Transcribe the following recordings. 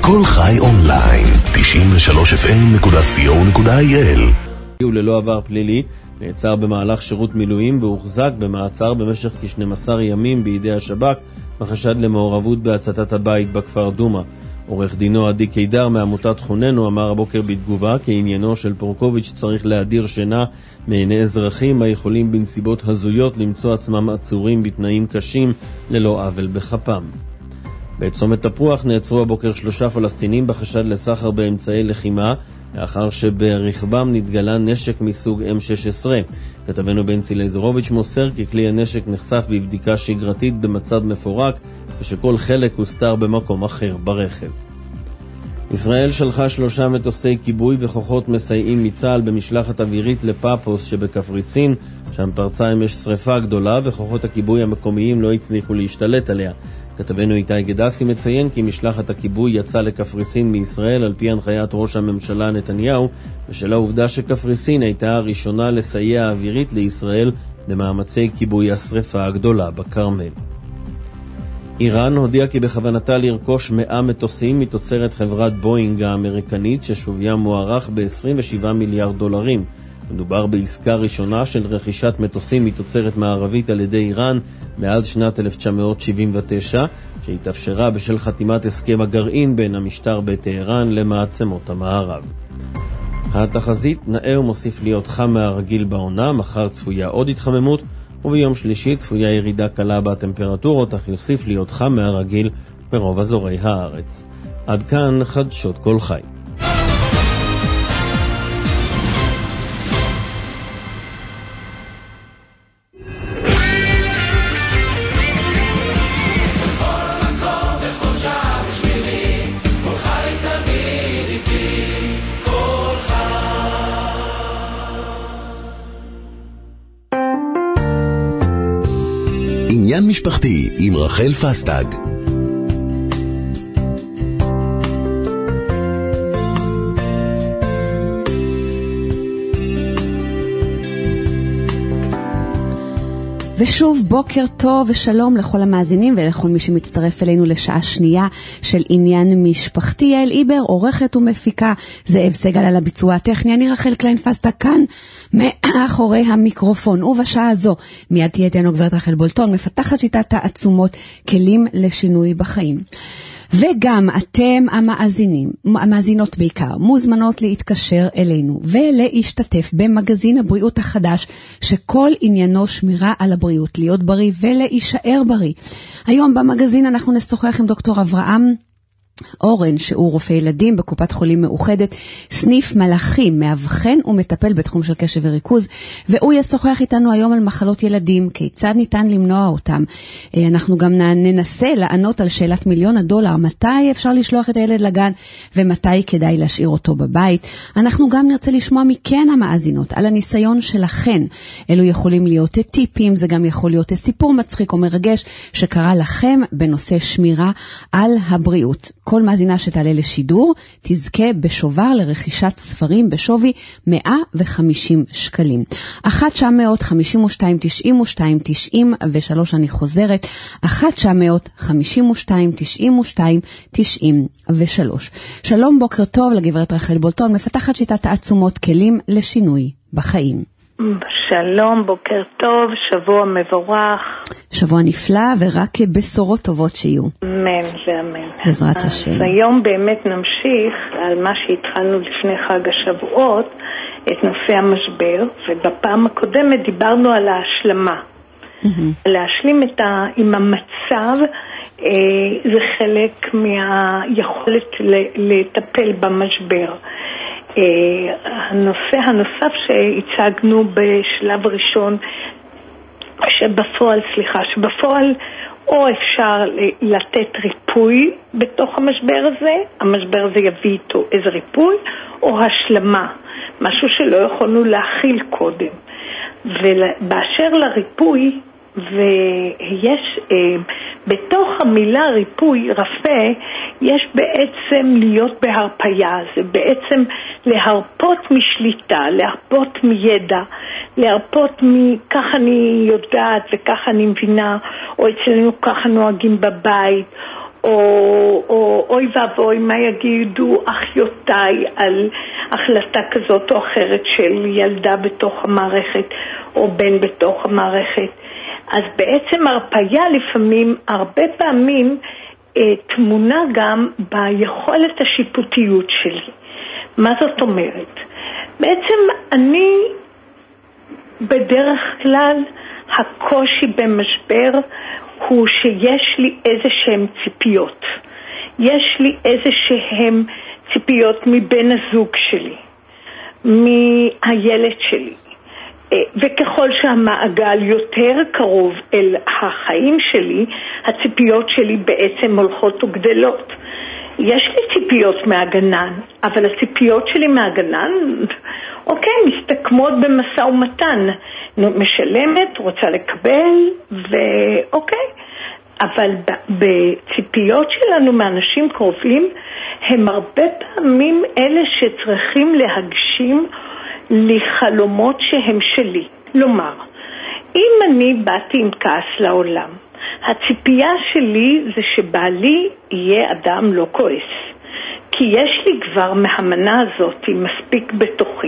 כל חי אונליין, 93fm.co.il. הוא ללא עבר פלילי, נעצר במהלך שירות מילואים והוחזק במעצר במשך כ-12 ימים בידי השב"כ בחשד למעורבות בהצתת הבית בכפר דומה. עורך דינו עדי קידר מעמותת חוננו אמר הבוקר בתגובה כי עניינו של פורקוביץ' צריך להדיר שינה מעיני אזרחים היכולים בנסיבות הזויות למצוא עצמם עצורים בתנאים קשים ללא עוול בכפם. בצומת תפוח נעצרו הבוקר 3 פלסטינים בחשד לסחר באמצעי לחימה לאחר שברכבם נתגלה נשק מסוג M16. כתבנו בנצי לייזרוביץ' מוסר כי כלי הנשק נחשף בבדיקה שגרתית במצב מפורק ושכל חלק הוסתר במקום אחר ברכב. ישראל שלחה 3 מטוסי כיבוי וכוחות מסייעים מצה"ל במשלחת אווירית לפאפוס שבקפריסין, שם פרצה אמש שריפה גדולה וכוחות הכיבוי המקומיים לא הצליחו להשתלט עליה. כתבנו איתי גדסי מציין כי משלחת הכיבוי יצא לקפריסין מישראל על פי הנחיית ראש הממשלה נתניהו, בשל העובדה שקפריסין הייתה הראשונה לסייע אווירית לישראל במאמצי כיבוי השריפה הגדולה בכרמל. איראן הודיעה כי בכוונתה לרכוש 100 מטוסים מתוצרת חברת בואינג האמריקנית ששוויה מוערך ב$27 מיליארד. מדובר בעסקה ראשונה של רכישת מטוסים מתוצרת מערבית על ידי איראן מאז שנת 1979, שהתאפשרה בשל חתימת הסכם הגרעין בין המשטר בטהרן למעצמות המערב. התחזית נאה ומוסיף להיות חם מהרגיל בעונה, מחר צפויה עוד התחממות, וביום שלישי צפויה ירידה קלה בטמפרטורות, אך יוסיף להיות חם מהרגיל ברוב אזורי הארץ. עד כאן חדשות כל חי. עניין משפחתי עם רחל פסטג. ושוב בוקר טוב ושלום לכל המאזינים ולכל מי שמצטרף אלינו לשעה שנייה של עניין משפחתי. יעל איבר עורכת ומפיקה, זאב סגל על הביצוע הטכני, אני רחל קליין פסטה כאן מאחורי המיקרופון. ובשעה הזו מיד תהיה איתנו גברת רחל בולטון, מפתחת שיטת העצומות, כלים לשינוי בחיים. וגם אתם המאזינות בעיקר, מוזמנות להתקשר אלינו ולהשתתף במגזין הבריאות החדש, שכל עניינו שמירה על הבריאות, להיות בריא ולהישאר בריא. היום במגזין אנחנו נשוחח עם דוקטור אברהם אורן, שהוא רופא ילדים בקופת חולים מאוחדת, סניף מלאכים, מאבחן ומטפל בתחום של קשב וריכוז, והוא ישוחח איתנו היום על מחלות ילדים, כיצד ניתן למנוע אותם. אנחנו גם ננסה לענות על שאלת $1,000,000, מתי אפשר לשלוח את הילד לגן ומתי כדאי להשאיר אותו בבית. אנחנו גם נרצה לשמוע מכן המאזינות על הניסיון שלכן. אלו יכולים להיות טיפים, זה גם יכול להיות סיפור מצחיק או מרגש שקרה לכם בנושא שמירה על הבריאות. כל מאזינה שתעלה לשידור תזכה בשובר לרכישת ספרים בשווי 150 שקלים. 1-952-92-92-93, אני חוזרת, 1-952-92-92-93. שלום, בוקר טוב לגברת רחל בולטון, מפתחת שיטת העצומות, כלים לשינוי בחיים. שלום, בוקר טוב, שבוע מבורך. שבוע נפלא ורק בשורות טובות שיהיו. אמן ואמן. בעזרת השם. היום באמת נמשיך על מה שהתחלנו לפני חג השבועות, את נושא המשבר, ובפעם הקודמת דיברנו על ההשלמה. להשלים עם המצב, זה חלק מהיכולת לטפל במשבר. הנושא הנוסף שהצגנו בשלב ראשון, שבפועל או אפשר לתת ריפוי בתוך המשבר הזה יביא איתו איזה ריפוי, או השלמה, משהו שלא יכולנו להכיל קודם. ובאשר לריפוי, ויש בתוך המילה ריפוי, רפא, יש בעצם להיות בהרפיה, זה בעצם להרפות משליטה, להרפות מידע, להרפות מכך אני יודעת וכך אני מבינה, או אצלנו ככה נוהגים בבית, או אוי ואבוי מה יגידו אחיותיי על החלטה כזאת או אחרת של ילדה בתוך המערכת או בן בתוך המערכת. אז בעצם הרפאיה לפעמים, הרבה פעמים, תמונה גם ביכולת השיפוטיות שלי. מה זאת אומרת? בעצם אני בדרך כלל הקושי במשבר הוא שיש לי איזה שהן ציפיות. יש לי איזה שהן ציפיות מבן הזוג שלי, מהילד שלי. וככל שהמעגל יותר קרוב אל החיים שלי, הציפיות שלי בעצם הולכות וגדלות. יש לי ציפיות מהגנן, אבל הציפיות שלי מהגנן, אוקיי, מסתכמות במשא ומתן. משלמת, רוצה לקבל, ואוקיי. אבל בציפיות שלנו מאנשים קרובים, הם הרבה פעמים אלה שצריכים להגשים לי חלומות שהם שלי. לומר, אם אני באתי עם כעס לעולם, הציפייה שלי זה שבעלי יהיה אדם לא כועס. כי יש לי כבר מהמנה הזאת מספיק בתוכי.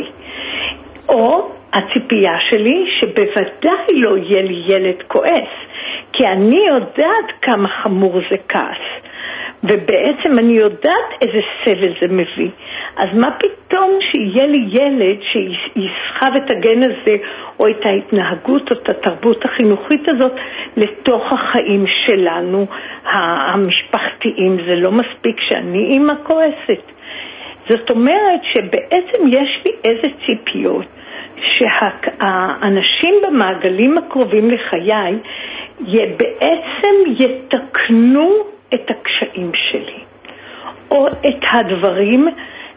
או הציפייה שלי שבוודאי לא יהיה לי ילד כועס. כי אני יודעת כמה חמור זה כעס. ובעצם אני יודעת איזה סבל זה מביא. אז מה פתאום שיהיה לי ילד שיסחב את הגן הזה, או את ההתנהגות, או את התרבות החינוכית הזאת, לתוך החיים שלנו, המשפחתיים. זה לא מספיק שאני אימא כועסת. זאת אומרת שבעצם יש לי איזה ציפיות, שהאנשים במעגלים הקרובים לחיי, בעצם יתקנו את הקשיים שלי, או את הדברים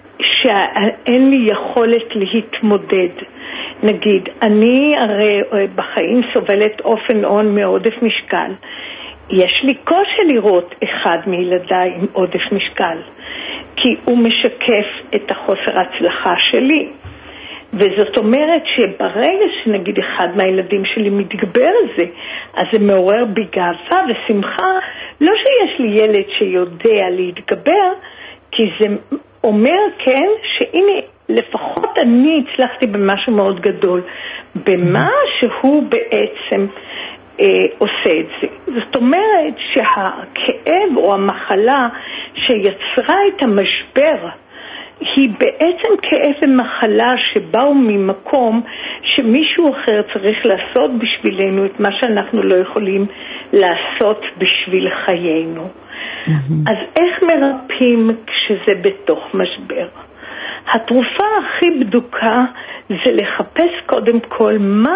שאין לי יכולת להתמודד. נגיד, אני הרי בחיים סובלת אופן און מעודף משקל. יש לי קושי לראות אחד מילדיי עם עודף משקל, כי הוא משקף את החוסר הצלחה שלי. וזאת אומרת שברגע שנגיד אחד מהילדים שלי מתגבר על זה, אז זה מעורר בי גאווה ושמחה. לא שיש לי ילד שיודע להתגבר, כי זה אומר כן שהנה לפחות אני הצלחתי במשהו מאוד גדול, במה שהוא בעצם עושה את זה. זאת אומרת שהכאב או המחלה שיצרה את המשבר היא בעצם כאב ומחלה שבאו ממקום שמישהו אחר צריך לעשות בשבילנו את מה שאנחנו לא יכולים לעשות בשביל חיינו. אז איך מרפאים כשזה בתוך משבר? התרופה הכי בדוקה זה לחפש קודם כל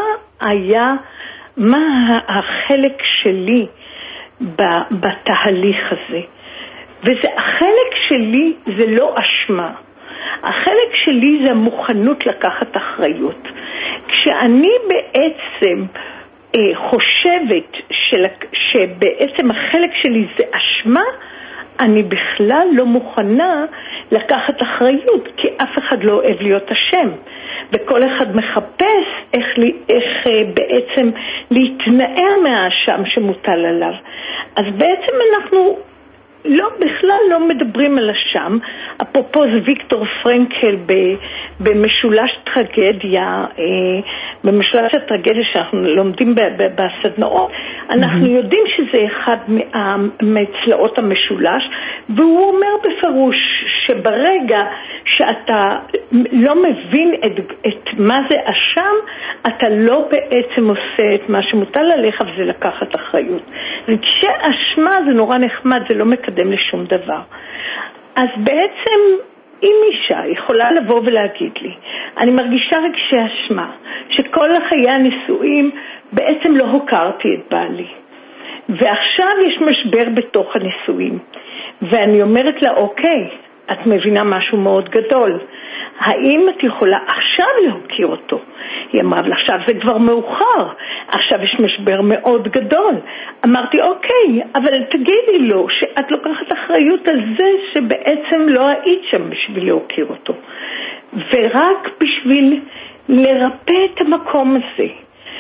מה החלק שלי בתהליך הזה. החלק שלי זה לא אשמה. החלק שלי זה המוכנות לקחת אחריות. כשאני בעצם חושבת שבעצם החלק שלי זה אשמה, אני בכלל לא מוכנה לקחת אחריות, כי אף אחד לא אוהב להיות אשם. וכל אחד מחפש איך בעצם להתנער מהאשם שמוטל עליו. אז בעצם אנחנו בכלל לא מדברים על השם. אפרופו זה ויקטור פרנקל במשולש טרגדיה, במשולש הטרגדיה שאנחנו לומדים בסדנאות, אנחנו יודעים שזה אחד מצלעות המשולש, והוא אומר בפירוש שברגע שאתה לא מבין את מה זה אשם, אתה לא בעצם עושה את מה שמוטל עליך, וזה לקחת אחריות. וכשאשמה זה נורא נחמד, זה לא מקדם לשום דבר. אז בעצם אם אישה יכולה לבוא ולהגיד לי, אני מרגישה רגשי אשמה, שכל חיי הנישואים בעצם לא הוכרתי את בעלי, ועכשיו יש משבר בתוך הנישואים, ואני אומרת לה, אוקיי, את מבינה משהו מאוד גדול, האם את יכולה עכשיו להוקיר אותו? היא אמרה, אבל עכשיו זה כבר מאוחר, עכשיו יש משבר מאוד גדול. אמרתי, אוקיי, אבל תגידי לו שאת לוקחת אחריות על זה שבעצם לא היית שם בשביל להוקיר אותו. ורק בשביל לרפא את המקום הזה,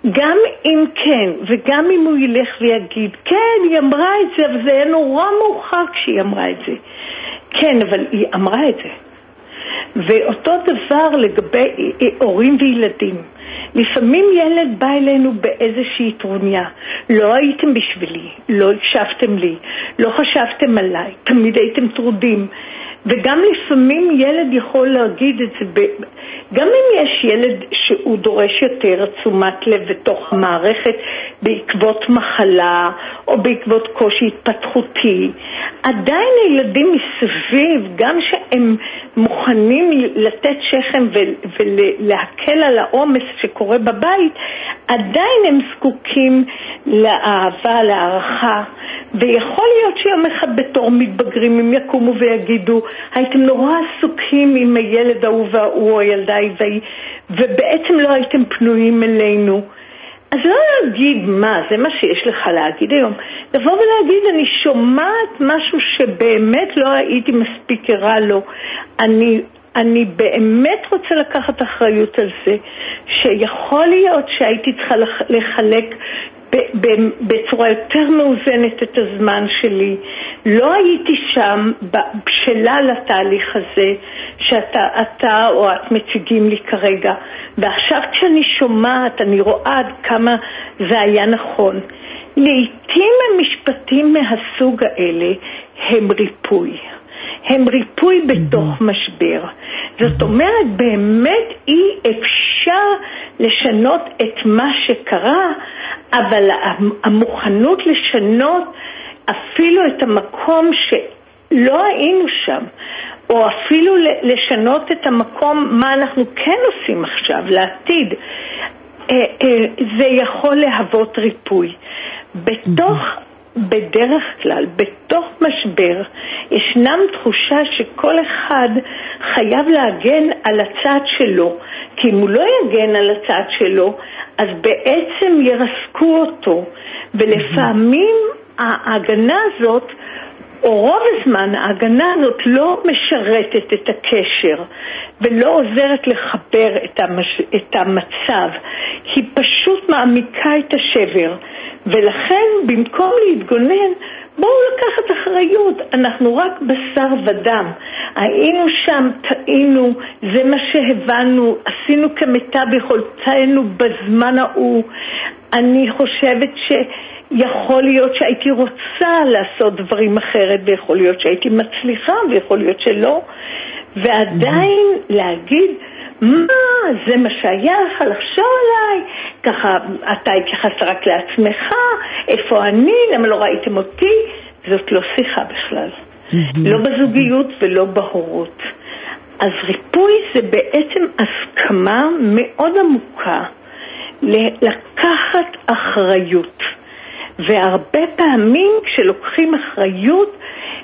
גם אם כן, וגם אם הוא ילך ויגיד, כן, היא אמרה את זה, אבל זה היה נורא מאוחר כשהיא אמרה את זה. כן, אבל היא אמרה את זה. ואותו דבר לגבי הורים וילדים. לפעמים ילד בא אלינו באיזושהי טרוניה. לא הייתם בשבילי, לא הקשבתם לי, לא חשבתם עליי, תמיד הייתם טרודים. וגם לפעמים ילד יכול להגיד את זה, גם אם יש ילד שהוא דורש יותר תשומת לב בתוך המערכת בעקבות מחלה או בעקבות קושי התפתחותי, עדיין הילדים מסביב, גם שהם מוכנים לתת שכם ולהקל על העומס שקורה בבית, עדיין הם זקוקים לאהבה, להערכה. ויכול להיות שיום אחד בתור מתבגרים הם יקומו ויגידו, הייתם נורא עסוקים עם הילד ההוא והוא או הילדה ההיא, ובעצם לא הייתם פנויים אלינו. אז לא להגיד מה, זה מה שיש לך להגיד היום. לבוא ולהגיד, אני שומעת משהו שבאמת לא הייתי מספיק ערה לו. אני באמת רוצה לקחת אחריות על זה, שיכול להיות שהייתי צריכה לחלק בצורה יותר מאוזנת את הזמן שלי. לא הייתי שם בשלה לתהליך הזה שאתה או את מציגים לי כרגע, ועכשיו כשאני שומעת אני רואה עד כמה זה היה נכון. לעתים המשפטים מהסוג האלה הם ריפוי, הם ריפוי בתוך משבר. זאת אומרת, באמת אי אפשר לשנות את מה שקרה, אבל המוכנות לשנות אפילו את המקום שלא היינו שם, או אפילו לשנות את המקום מה אנחנו כן עושים עכשיו לעתיד, זה יכול להוות ריפוי. בדרך כלל, בתוך משבר, ישנם תחושה שכל אחד חייב להגן על הצד שלו, כי אם הוא לא יגן על הצד שלו, אז בעצם ירסקו אותו, ולפעמים ההגנה הזאת, או רוב הזמן ההגנה הזאת לא משרתת את הקשר, ולא עוזרת לחבר את המצב, היא פשוט מעמיקה את השבר, ולכן במקום להתגונן, בואו לקחת אחריות, אנחנו רק בשר ודם, היינו שם, טעינו, זה מה שהבנו, עשינו כמיטב יכולתנו בזמן ההוא. אני חושבת שיכול להיות שהייתי רוצה לעשות דברים אחרת, ויכול להיות שהייתי מצליחה, ויכול להיות שלא, ועדיין להגיד, מה, זה מה שהיה לך לחשוב עליי, ככה אתה התייחסת רק לעצמך, איפה אני, למה לא ראיתם אותי, זאת לא שיחה בכלל, לא בזוגיות ולא בהורות. אז ריפוי זה בעצם הסכמה מאוד עמוקה לקחת אחריות, והרבה פעמים כשלוקחים אחריות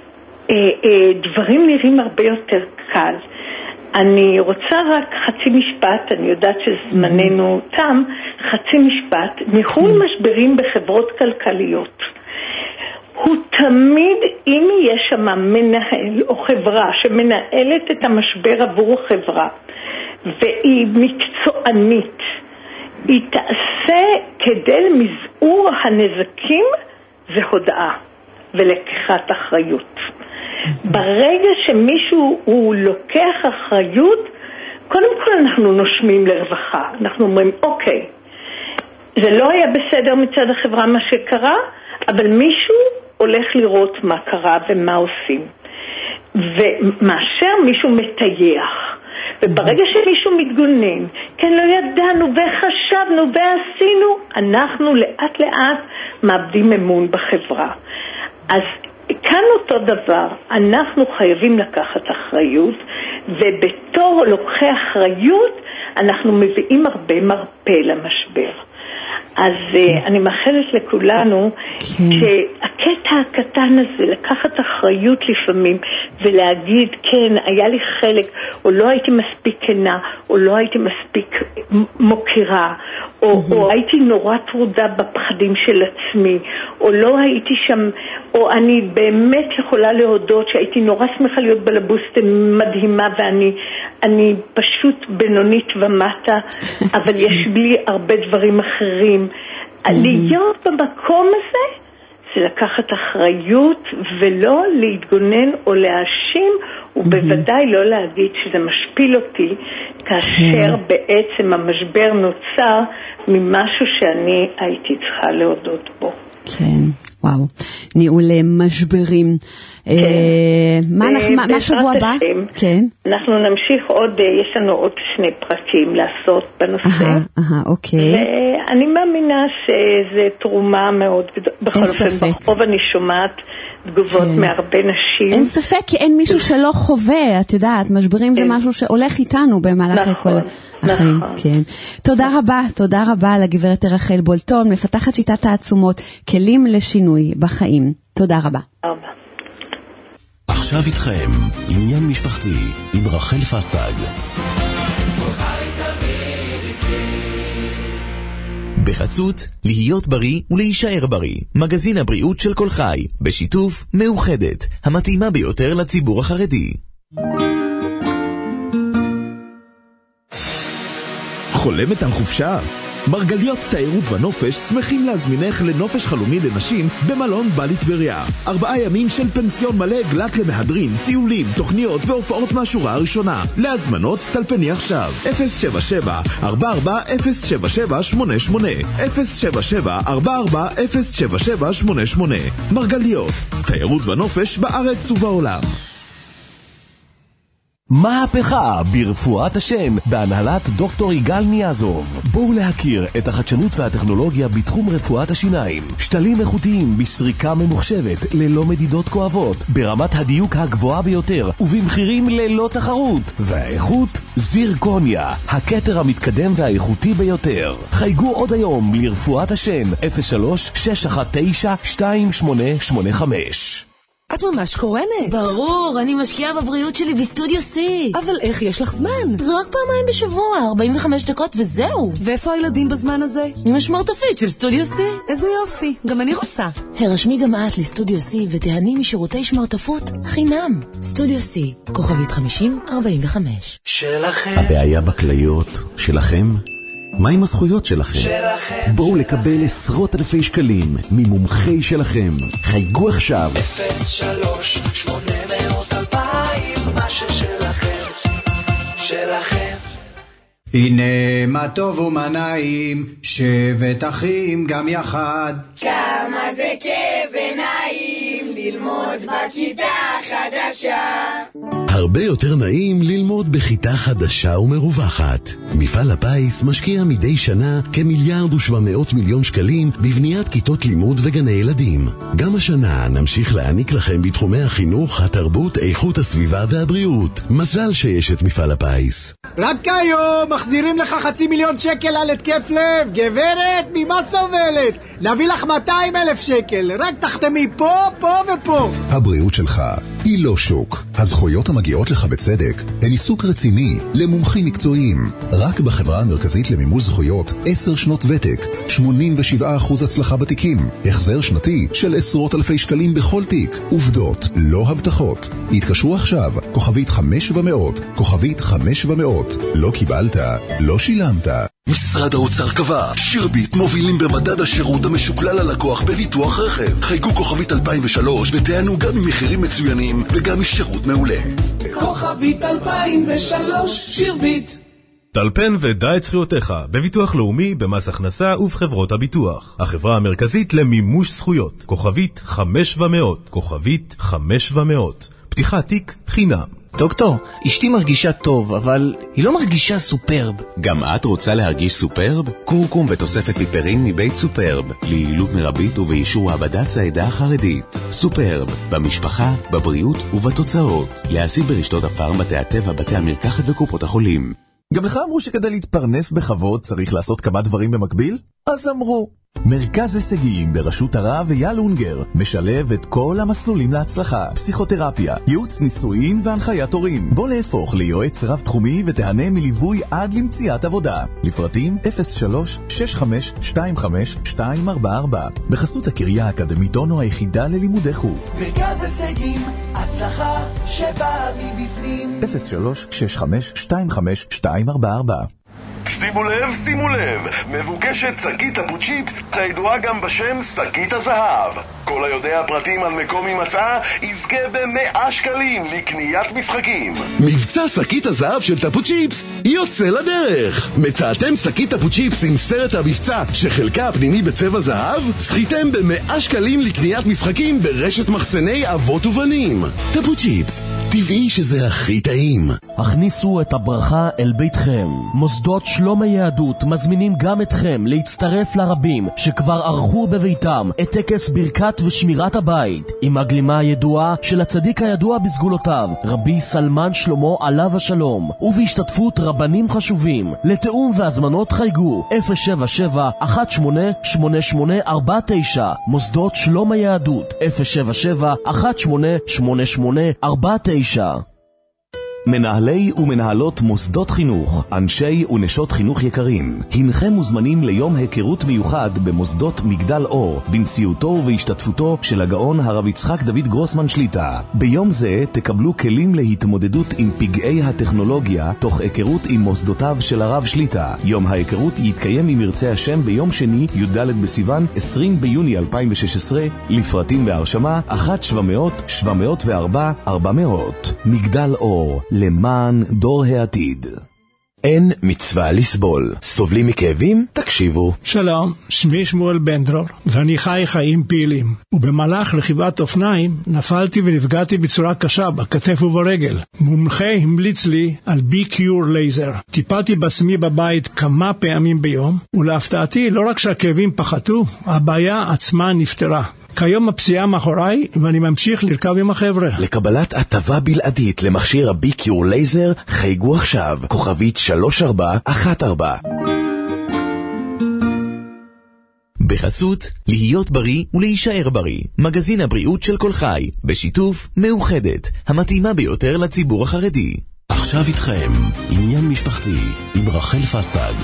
דברים נראים הרבה יותר קל. אני רוצה רק חצי משפט, אני יודעת שזמננו תם, חצי משפט, ניהול משברים בחברות כלכליות. הוא תמיד, אם יש שם מנהל או חברה שמנהלת את המשבר עבור החברה, והיא מקצוענית, היא תעשה כדי למזעור הנזקים והודעה ולקיחת אחריות. ברגע שמישהו הוא לוקח אחריות, קודם כל אנחנו נושמים לרווחה. אנחנו אומרים, אוקיי, זה לא היה בסדר מצד החברה מה שקרה, אבל מישהו הולך לראות מה קרה ומה עושים. ומאשר מישהו מטייח. וברגע שמישהו מתגונן, כן, לא ידענו וחשבנו ועשינו, אנחנו לאט לאט מאבדים אמון בחברה. אז כאן אותו דבר, אנחנו חייבים לקחת אחריות, ובתור לוקחי אחריות אנחנו מביאים הרבה מרפא למשבר. אז אני מאחלת לכולנו שהקטע הקטן הזה, לקחת אחריות לפעמים ולהגיד, כן, היה לי חלק, או לא הייתי מספיק כנה, או לא הייתי מספיק מוכירה, או הייתי נורא טרודה בפחדים של עצמי, או לא הייתי שם, או אני באמת יכולה להודות שהייתי נורא שמחה להיות בלבוסטה מדהימה, ואני פשוט בינונית ומטה, אבל יש לי הרבה דברים אחרים. להיות במקום הזה זה לקחת אחריות ולא להתגונן או להאשים, ובוודאי לא להגיד שזה משפיל אותי, כאשר בעצם המשבר נוצר ממשהו שאני הייתי צריכה להודות בו. כן, וואו, ניהול משברים. מה שבוע הבא? כן. אנחנו נמשיך עוד, יש לנו עוד 2 פרקים לעשות בנושא. אוקיי. ואני מאמינה שזה תרומה מאוד גדולה. בכל אופן, ברחוב אני שומעת תגובות מהרבה נשים. אין ספק, כי אין מישהו שלא חווה, את יודעת, משברים זה משהו שהולך איתנו במהלך כל החיים. כן. תודה רבה לגברת רחל בולטון, מפתחת שיטת העצומות, כלים לשינוי בחיים. תודה רבה. עכשיו איתכם, עניין משפחתי עם רחל פסטג. בחסות, להיות בריא ולהישאר בריא. מגזין הבריאות של כל חי, בשיתוף מאוחדת, המתאימה ביותר לציבור החרדי. חולמת על חופשה? מרגליות תיירות ונופש שמחים להזמינך לנופש חלומי לנשים במלון בלי טבריה. 4 ימים של פנסיון מלא גלת למהדרין, טיולים, תוכניות והופעות מהשורה הראשונה. להזמנות טלפני עכשיו 077-44-077-88 077-44-077-88. מרגליות, תיירות ונופש בארץ ובעולם. מהפכה ברפואת השן בהנהלת דוקטור יגאל ניאזוב. בואו להכיר את החדשנות והטכנולוגיה בתחום רפואת השיניים. שתלים איכותיים בסריקה ממוחשבת ללא מדידות כואבות, ברמת הדיוק הגבוהה ביותר ובמחירים ללא תחרות. והאיכות זירקוניה, הכתר המתקדם והאיכותי ביותר. חייגו עוד היום לרפואת השן 03-619-2885. את ממש קורנת. ברור, אני משקיעה בבריאות שלי בסטודיו C. אבל איך יש לך זמן? זה רק פעמיים בשבוע, 45 דקות וזהו. ואיפה הילדים בזמן הזה? עם השמרטפית של סטודיו C. איזה יופי, גם אני רוצה. הרשמי גם את לסטודיו C ותהני משירותי שמרטפות חינם. סטודיו C, כוכבית 5045. שלכם. הבעיה בכליות שלכם? מה עם הזכויות שלכם? שלכם. בואו לקבל עשרות אלפי שקלים ממומחי שלכם. חייגו עכשיו 03-800-2000, מה ששלכם, שלכם. הנה מה טוב ומה נעים, שבת אחים גם יחד. כמה זה כיף ונעים ללמוד בכיתה חדשה. הרבה יותר נעים ללמוד בכיתה חדשה ומרווחת. מפעל הפיס משקיע מדי שנה כ1,700 מיליון שקלים בבניית כיתות לימוד וגני ילדים. גם השנה נמשיך להעניק לכם בתחומי החינוך, התרבות, איכות הסביבה והבריאות. מזל שיש את מפעל הפיס. רק היום מחזירים לך 500,000 שקל על התקף לב. גברת, ממה סובלת? נביא לך 200,000 שקל. רק תחתמי פה, פה ופה. הבריאות שלך היא לא שוק. הזכויות המגיעות לך בצדק הן עיסוק רציני למומחים מקצועיים. רק בחברה המרכזית למימוש זכויות 10 שנות ותק, 87% הצלחה בתיקים, החזר שנתי של עשרות אלפי שקלים בכל תיק. עובדות, לא הבטחות. התקשרו עכשיו, כוכבית 500, כוכבית 500. לא קיבלת, לא שילמת. משרד האוצר קבע, שירביט מובילים במדד השירות המשוקלל ללקוח בביטוח רכב. חייגו כוכבית 2003 ותענו גם ממחירים מצוינים וגם משירות מעולה. כוכבית 2003, שירביט. טלפן ודע את זכויותיך בביטוח לאומי, במס הכנסה ובחברות הביטוח. החברה המרכזית למימוש זכויות. כוכבית 500, כוכבית 500. פתיחת תיק חינם. דוקטור, אשתי מרגישה טוב, אבל היא לא מרגישה סופרב. גם את רוצה להרגיש סופרב? קורקום ותוספת פיפרין מבית סופרב, ליעילות מרבית ובאישור מעבדת העדה החרדית. סופרב, במשפחה, בבריאות ובתוצאות. להשיג ברשתות הפארם, בתי הטבע, בתי המרקחת וקופות החולים. גם לך אמרו שכדי להתפרנס בכבוד צריך לעשות כמה דברים במקביל? אז אמרו. מרכז הישגים בראשות הרב אייל אונגר משלב את כל המסלולים להצלחה, פסיכותרפיה, ייעוץ ניסויים והנחיית הורים. בוא להפוך ליועץ רב תחומי ותהנה מליווי עד למציאת עבודה. לפרטים 03-6525-244 בחסות הקריה האקדמית אונו היחידה ללימודי חוץ. מרכז הישגים, הצלחה שבאה מבפנים. 03-6525-244. שימו לב, מבוקשת שקית טפוצ'יפס, הידועה גם בשם שקית הזהב. כל היודע פרטים על מקום הימצאה יזכה ב100 שקלים לקניית משחקים. מבצע שקית הזהב של טפוצ'יפס יוצא לדרך. מצאתם שקית טפוצ'יפס עם סרט המבצע שחלקה הפנימי בצבע זהב? זכיתם ב100 שקלים לקניית משחקים ברשת מחסני אבות ובנים. טפוצ'יפס, טבעי שזה הכי טעים. הכניסו את הברכה אל ביתכם. מוסדות שלום היהדות מזמינים גם אתכם להצטרף לרבים שכבר ערכו בביתם את טקס ברכת ושמירת הבית עם הגלימה הידועה של הצדיק הידוע בסגולותיו רבי סלמן שלמה עליו השלום, ובהשתתפות רבנים חשובים. לתאום והזמנות חייגו 077-188849. מוסדות שלום היהדות 077-188849. מנהלי ומנהלות מוסדות חינוך, אנשי ונשות חינוך יקרים, הנכם מוזמנים ליום היכרות מיוחד במוסדות מגדל אור, בנשיאותו ובהשתתפותו של הגאון הרב יצחק דוד גרוסמן שליטה. ביום זה תקבלו כלים להתמודדות עם פגעי הטכנולוגיה, תוך היכרות עם מוסדותיו של הרב שליטה. יום ההיכרות יתקיים אם ירצה השם ביום שני, י"ד בסיוון, 20 ביוני 2016, לפרטים והרשמה 1-700-704-400. מגדל אור, למען דור העתיד. אין מצווה לסבול. סובלים מכאבים? תקשיבו. שלום, שמי שמואל בן דרור, ואני חי חיים פעילים. ובמהלך רכיבת אופניים נפלתי ונפגעתי בצורה קשה בכתף וברגל. מומחה המליץ לי על B-Cure לייזר. טיפלתי בעצמי בבית כמה פעמים ביום, ולהפתעתי לא רק שהכאבים פחתו, הבעיה עצמה נפתרה. כיום הפציעה מאחוריי ואני ממשיך לרכב עם החבר'ה. לקבלת הטבה בלעדית למכשיר ה-B-Cure לייזר חייגו עכשיו, כוכבית 3414. בחסות להיות בריא ולהישאר בריא, מגזין הבריאות של כל חי, בשיתוף מאוחדת, המתאימה ביותר לציבור החרדי. עכשיו איתכם עניין משפחתי עם רחל פסטג.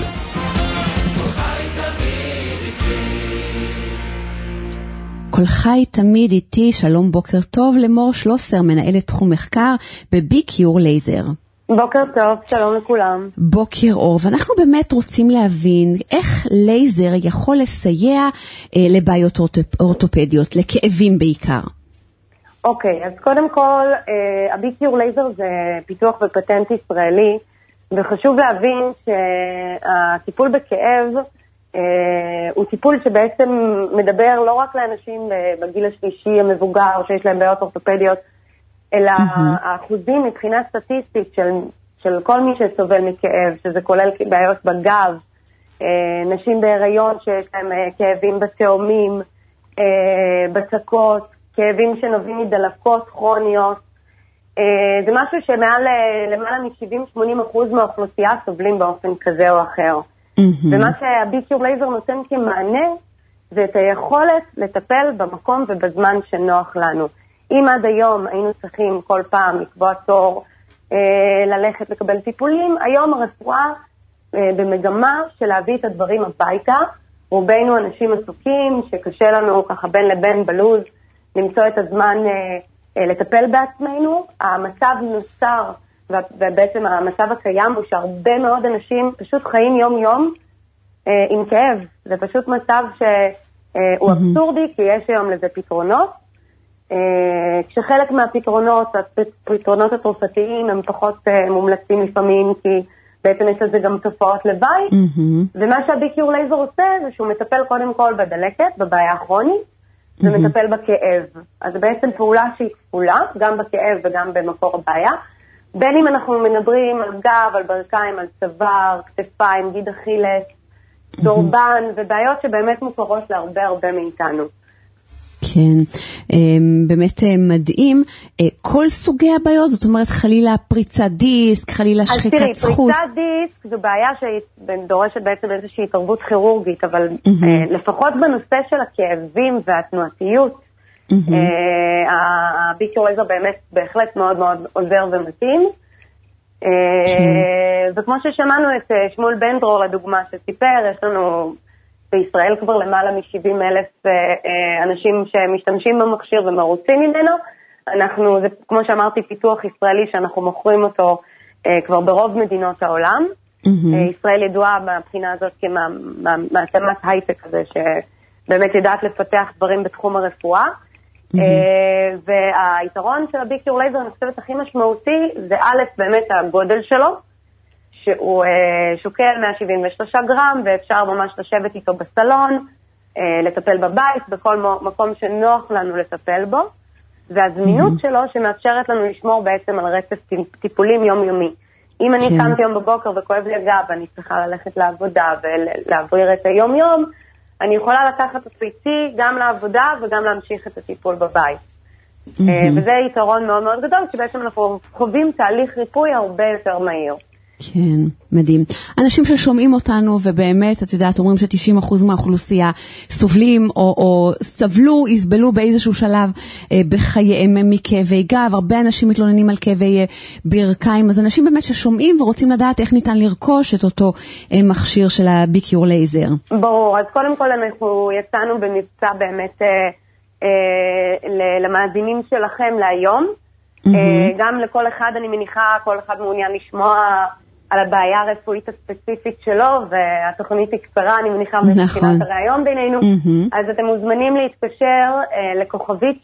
כל חי תמיד איתי. שלום, בוקר טוב למור שלוסר, מנהלת תחום מחקר ב-B-Cure לייזר. בוקר טוב, שלום לכולם. בוקר אור, ואנחנו באמת רוצים להבין איך לייזר יכול לסייע לבעיות אורתופדיות, לכאבים בעיקר. אוקיי, אז קודם כל, ה-B-Cure לייזר זה פיתוח ופטנט ישראלי, וחשוב להבין שהטיפול בכאב הוא טיפול שבעצם מדבר לא רק לאנשים בגיל השלישי המבוגר שיש להם בעיות אורתופדיות, אלא האחוזים מבחינה סטטיסטית של כל מי שסובל מכאב, שזה כולל בעיות בגב, נשים בהיריון שיש להם כאבים בתאומים, בצקות, כאבים שנובעים מדלקות כרוניות, זה משהו שמעל למעלה מ-70-80% מהאוכלוסייה סובלים באופן כזה או אחר. ומה שה-B-Cure לייזר נותן כמענה זה את היכולת לטפל במקום ובזמן שנוח לנו. אם עד היום היינו צריכים כל פעם לקבוע תור, ללכת לקבל טיפולים, היום הרפואה במגמה של להביא את הדברים הביתה. רובנו אנשים עסוקים שקשה לנו ככה בין לבין בלוז למצוא את הזמן לטפל בעצמנו. המצב נוצר ובעצם המצב הקיים הוא שהרבה מאוד אנשים פשוט חיים יום יום עם כאב. זה פשוט מצב שהוא אבסורדי, כי יש היום לזה פתרונות. כשחלק מהפתרונות, הפתרונות התרופתיים הם פחות מומלצים לפעמים, כי בעצם יש לזה גם תופעות לוואי. ומה שה-B-Cure לייזר עושה זה שהוא מטפל קודם כל בדלקת, בבעיה הכרונית, ומטפל בכאב. אז בעצם פעולה שהיא כפולה, גם בכאב וגם במקור הבעיה. בין אם אנחנו מדברים על גב, על ברכיים, על צוואר, כתפיים, גיד אכילס, דורבן, ובעיות שבאמת מוכרות להרבה הרבה מאיתנו. כן, באמת מדהים. כל סוגי הבעיות, זאת אומרת חלילה פריצת דיסק, חלילה שחיקת סחוס. פריצת דיסק זו בעיה שדורשת בעצם איזושהי התערבות כירורגית, אבל לפחות בנושא של הכאבים והתנועתיות, הביקיור לייזר באמת בהחלט מאוד מאוד עוזר ומתאים. וכמו ששמענו את שמואל בן דרור לדוגמה שסיפר, יש לנו בישראל כבר למעלה מ-70,000 אנשים שמשתמשים במכשיר ומרוצים ממנו. זה כמו שאמרתי פיתוח ישראלי שאנחנו מוכרים אותו כבר ברוב מדינות העולם. ישראל ידועה מבחינה הזאת כמעצמת הייטק כזה שבאמת יודעת לפתח דברים בתחום הרפואה. והיתרון של הביקיור לייזר אני חושבת הכי משמעותי זה א' באמת הגודל שלו, שהוא שוקל 173 גרם ואפשר ממש לשבת איתו בסלון, לטפל בבית, בכל מקום שנוח לנו לטפל בו, והזמינות שלו שמאפשרת לנו לשמור בעצם על רצף טיפולים יומיומי. אם אני קמתי יום בבוקר וכואב לי הגב ואני צריכה ללכת לעבודה ולעבריר את היום יום, אני יכולה לקחת אותו איתי גם לעבודה וגם להמשיך את הטיפול בבית. וזה יתרון מאוד מאוד גדול, כי בעצם אנחנו חווים תהליך ריפוי הרבה יותר מהיר. כן, מדהים. אנשים ששומעים אותנו ובאמת, את יודעת, אומרים ש90% מהאוכלוסייה סובלים או סבלו, יסבלו באיזשהו שלב בחייהם מכאבי גב, הרבה אנשים מתלוננים על כאבי ברכיים, אז אנשים באמת ששומעים ורוצים לדעת איך ניתן לרכוש את אותו מכשיר של הביקיור לייזר. ברור, אז קודם כל אנחנו יצאנו במבצע באמת למאזינים שלכם להיום, גם לכל אחד אני מניחה, כל אחד מעוניין לשמוע על הבעיה הרפואית הספציפית שלו, והתוכנית היא קצרה, אני מניחה מבחינת הרעיון בינינו, אז אתם מוזמנים להתקשר לכוכבית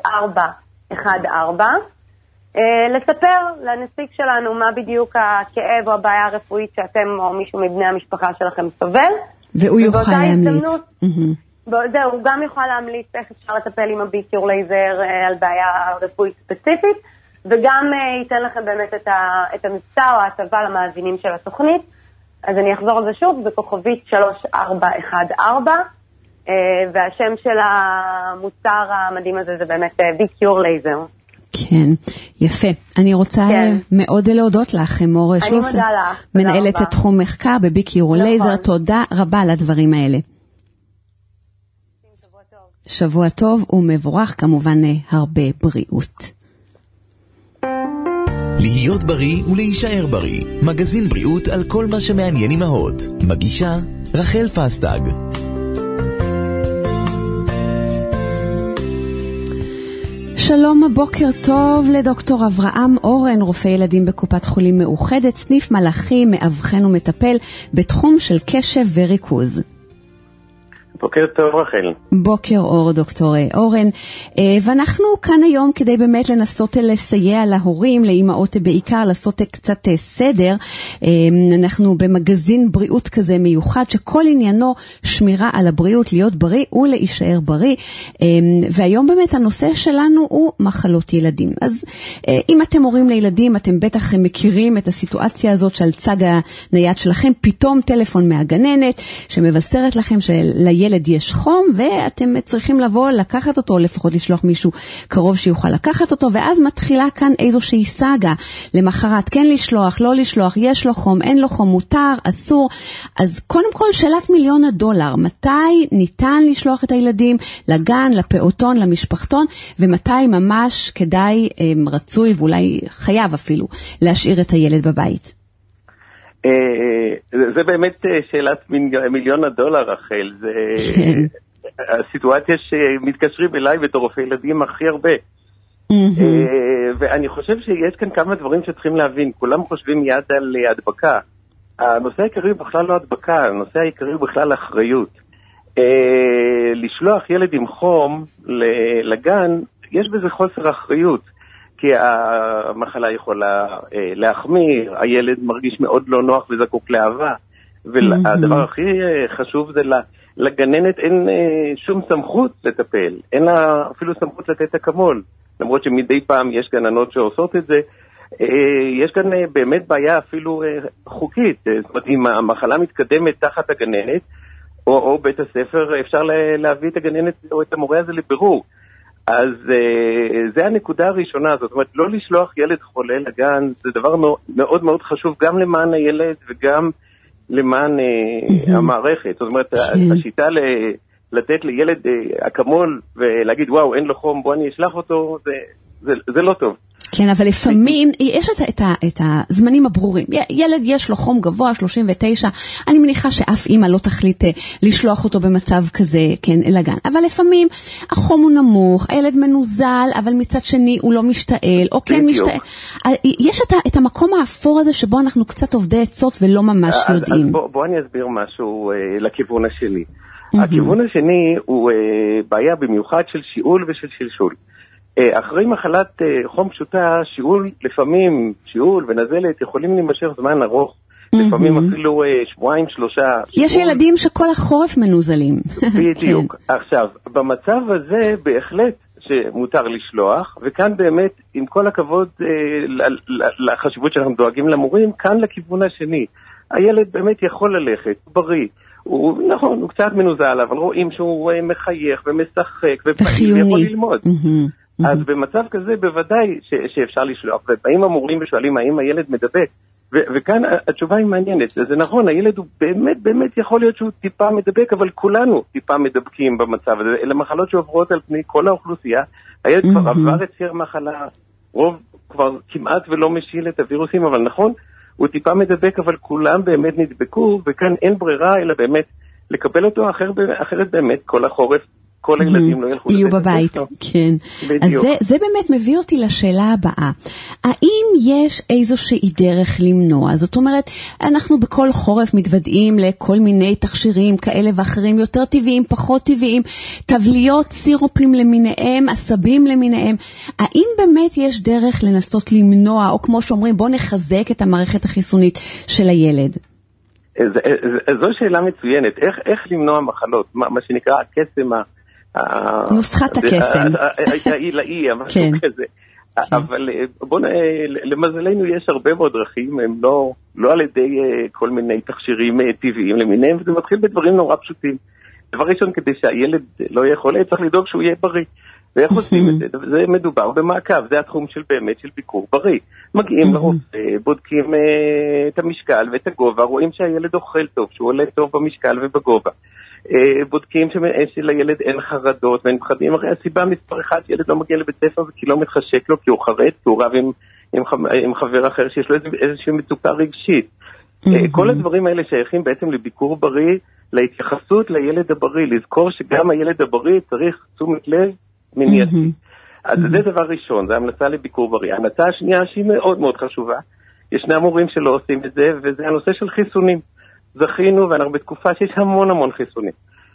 3414, לספר לנציג שלנו מה בדיוק הכאב או הבעיה הרפואית שאתם או מישהו מבני המשפחה שלכם סובל. והוא יוכל להמליץ. זהו, הוא גם יוכל להמליץ איך אפשר לטפל עם הביקיור לייזר על בעיה רפואית ספציפית, וגם ייתן לכם באמת את המבצע או ההטבה למאזינים של התוכנית. אז אני אחזור על זה שוב, זה כוכבית 3414, והשם של המוצר המדהים הזה זה באמת ביקיור לייזר. כן, יפה. אני רוצה מאוד להודות לך, מור שלוסר, מנהלת את תחום מחקר בביקיור לייזר. תודה רבה על הדברים האלה. שבוע טוב ומבורך, כמובן הרבה בריאות. להיות בריא ולהישאר בריא. מגזין בריאות על כל מה שמעניין אמהות. מגישה רחל פסטג. שלום, בוקר טוב לדוקטור אברהם אורן, רופא ילדים בקופת חולים מאוחדת, סניף מלאכי, מאבחן ומטפל בתחום של קשב וריכוז. בוקר טוב רחל. בוקר אור דוקטור אורן, ואנחנו כאן היום כדי באמת לנסות לסייע להורים, לאמהות בעיקר, לעשות קצת סדר. אנחנו במגזין בריאות כזה מיוחד שכל עניינו שמירה על הבריאות, להיות בריא ולהישאר בריא, והיום באמת הנושא שלנו הוא מחלות ילדים. אז אם אתם הורים לילדים, אתם בטח מכירים את הסיטואציה הזאת שעל צג הנייד שלכם, פתאום טלפון מהגננת שמבשרת לכם שלילד יש חום, ואתם צריכים לבוא לקחת אותו, לפחות לשלוח מישהו קרוב שיוכל לקחת אותו, ואז מתחילה כאן איזושהי סאגה למחרת, כן לשלוח, לא לשלוח, יש לו חום, אין לו חום, מותר, אסור. אז קודם כל שאלת $1,000,000, מתי ניתן לשלוח את הילדים לגן, לפעוטון, למשפחתון, ומתי ממש כדאי, רצוי ואולי חייב אפילו להשאיר את הילד בבית? זה באמת שאלת $1,000,000, רחל. זה הסיטואציה שמתקשרים אליי בתור רופא ילדים הכי הרבה. ואני חושב שיש כאן כמה דברים שצריכים להבין. כולם חושבים מיד על הדבקה. הנושא העיקרי הוא בכלל לא הדבקה, הנושא העיקרי הוא בכלל אחריות. לשלוח ילד עם חום לגן, יש בזה חוסר אחריות. כי המחלה יכולה להחמיר, הילד מרגיש מאוד לא נוח וזקוק לאהבה, והדבר הכי חשוב זה לגננת אין שום סמכות לטפל, אין לה אפילו סמכות לתת אקמול, למרות שמדי פעם יש גננות שעושות את זה. יש כאן באמת בעיה אפילו חוקית, זאת אומרת אם המחלה מתקדמת תחת הגננת, או בית הספר, אפשר להביא את הגננת או את המורה הזה לבירור. אז זה הנקודה הראשונה, זאת אומרת, לא לשלוח ילד חולה לגן, זה דבר מאוד מאוד חשוב, גם למען הילד וגם למען המערכת. זאת אומרת, השיטה לתת לילד אקמול ולהגיד, וואו, אין לו חום, בוא אני אשלח אותו, זה לא טוב. כן, אבל לפעמים יש את הזמנים הברורים. ילד יש לו חום גבוה, 39, אני מניחה שאף אמא לא תחליט לשלוח אותו במצב כזה, כן, לגן. אבל לפעמים החום הוא נמוך, הילד מנוזל, אבל מצד שני הוא לא משתעל, או כן משתעל. יש את המקום האפור הזה שבו אנחנו קצת עובדי עצות ולא ממש יודעים. אז בוא אני אסביר משהו לכיוון השני. הכיוון השני הוא בעיה במיוחד של שיעול ושל שלשול. אחרי מחלת חום פשוטה, שיעול ונזלת יכולים להימשך זמן ארוך, לפעמים אפילו שבועיים, 3. יש ילדים שכל החורף מנוזלים. בדיוק. עכשיו, במצב הזה בהחלט שמותר לשלוח, וכאן באמת, עם כל הכבוד לחשיבות שאנחנו דואגים למורים, כאן לכיוון השני. הילד באמת יכול ללכת, בריא. נכון, הוא קצת מנוזל, אבל רואים שהוא מחייך ומשחק ופעיל ויכול ללמוד. אז במצב כזה בוודאי שאפשר לשלוח, ובאים המורים ושואלים האם הילד מדבק, וכאן התשובה היא מעניינת. זה נכון, הילד הוא באמת יכול להיות שהוא טיפה מדבק, אבל כולנו טיפה מדבקים במצב הזה. אלה מחלות שעוברות על פני כל האוכלוסייה. הילד כבר עבר את סיר מחלה, רוב כבר כמעט ולא משיל את הווירוסים, אבל נכון, הוא טיפה מדבק, אבל כולם באמת נדבקו, וכאן אין ברירה אלא באמת לקבל אותו, אחרת באמת כל החורף כל הילדים לא ילכו יהיו בבית, כן. אז זה באמת מביא אותי לשאלה הבאה. האם יש איזושהי דרך למנוע? זאת אומרת, אנחנו בכל חורף מתוודעים לכל מיני תכשירים כאלה ואחרים, יותר טבעיים, פחות טבעיים, תבליות, סירופים למיניהם, עשבים למיניהם. האם באמת יש דרך לנסות למנוע, או כמו שאומרים, בוא נחזק את המערכת החיסונית של הילד? זו שאלה מצוינת. איך למנוע מחלות? מה שנקרא הקסם נוסחת הקסם. העילאי, משהו כזה. אבל למזלנו יש הרבה מאוד דרכים, הם לא על ידי כל מיני תכשירים טבעיים למיניהם, וזה מתחיל בדברים נורא פשוטים. דבר ראשון, כדי שהילד לא יהיה חולה, צריך לדאוג שהוא יהיה בריא. ואיך עושים את זה? זה מדובר במעקב, זה התחום של באמת של ביקור בריא. מגיעים לרופא, בודקים את המשקל ואת הגובה, רואים שהילד אוכל טוב, שהוא עולה טוב במשקל ובגובה. בודקים שלילד אין חרדות ואין פחדים. הרי הסיבה מספר 1 שילד לא מגיע לבית ספר כי לא מתחשק לו, כי הוא חרד, כי הוא רב עם חבר אחר שיש לו איזושהי מצוקה רגשית. כל הדברים האלה שייכים בעצם לביקור בריא, להתייחסות לילד הבריא, לזכור שגם הילד הבריא צריך תשומת לב מניעתי. אז זה דבר ראשון, זה המלצה לביקור בריא. ההמלצה השנייה שהיא מאוד מאוד חשובה, ישנם מורים שלא עושים את זה, וזה הנושא של חיסונים. זכינו, ואנחנו בתקופה שיש המון חיסונים.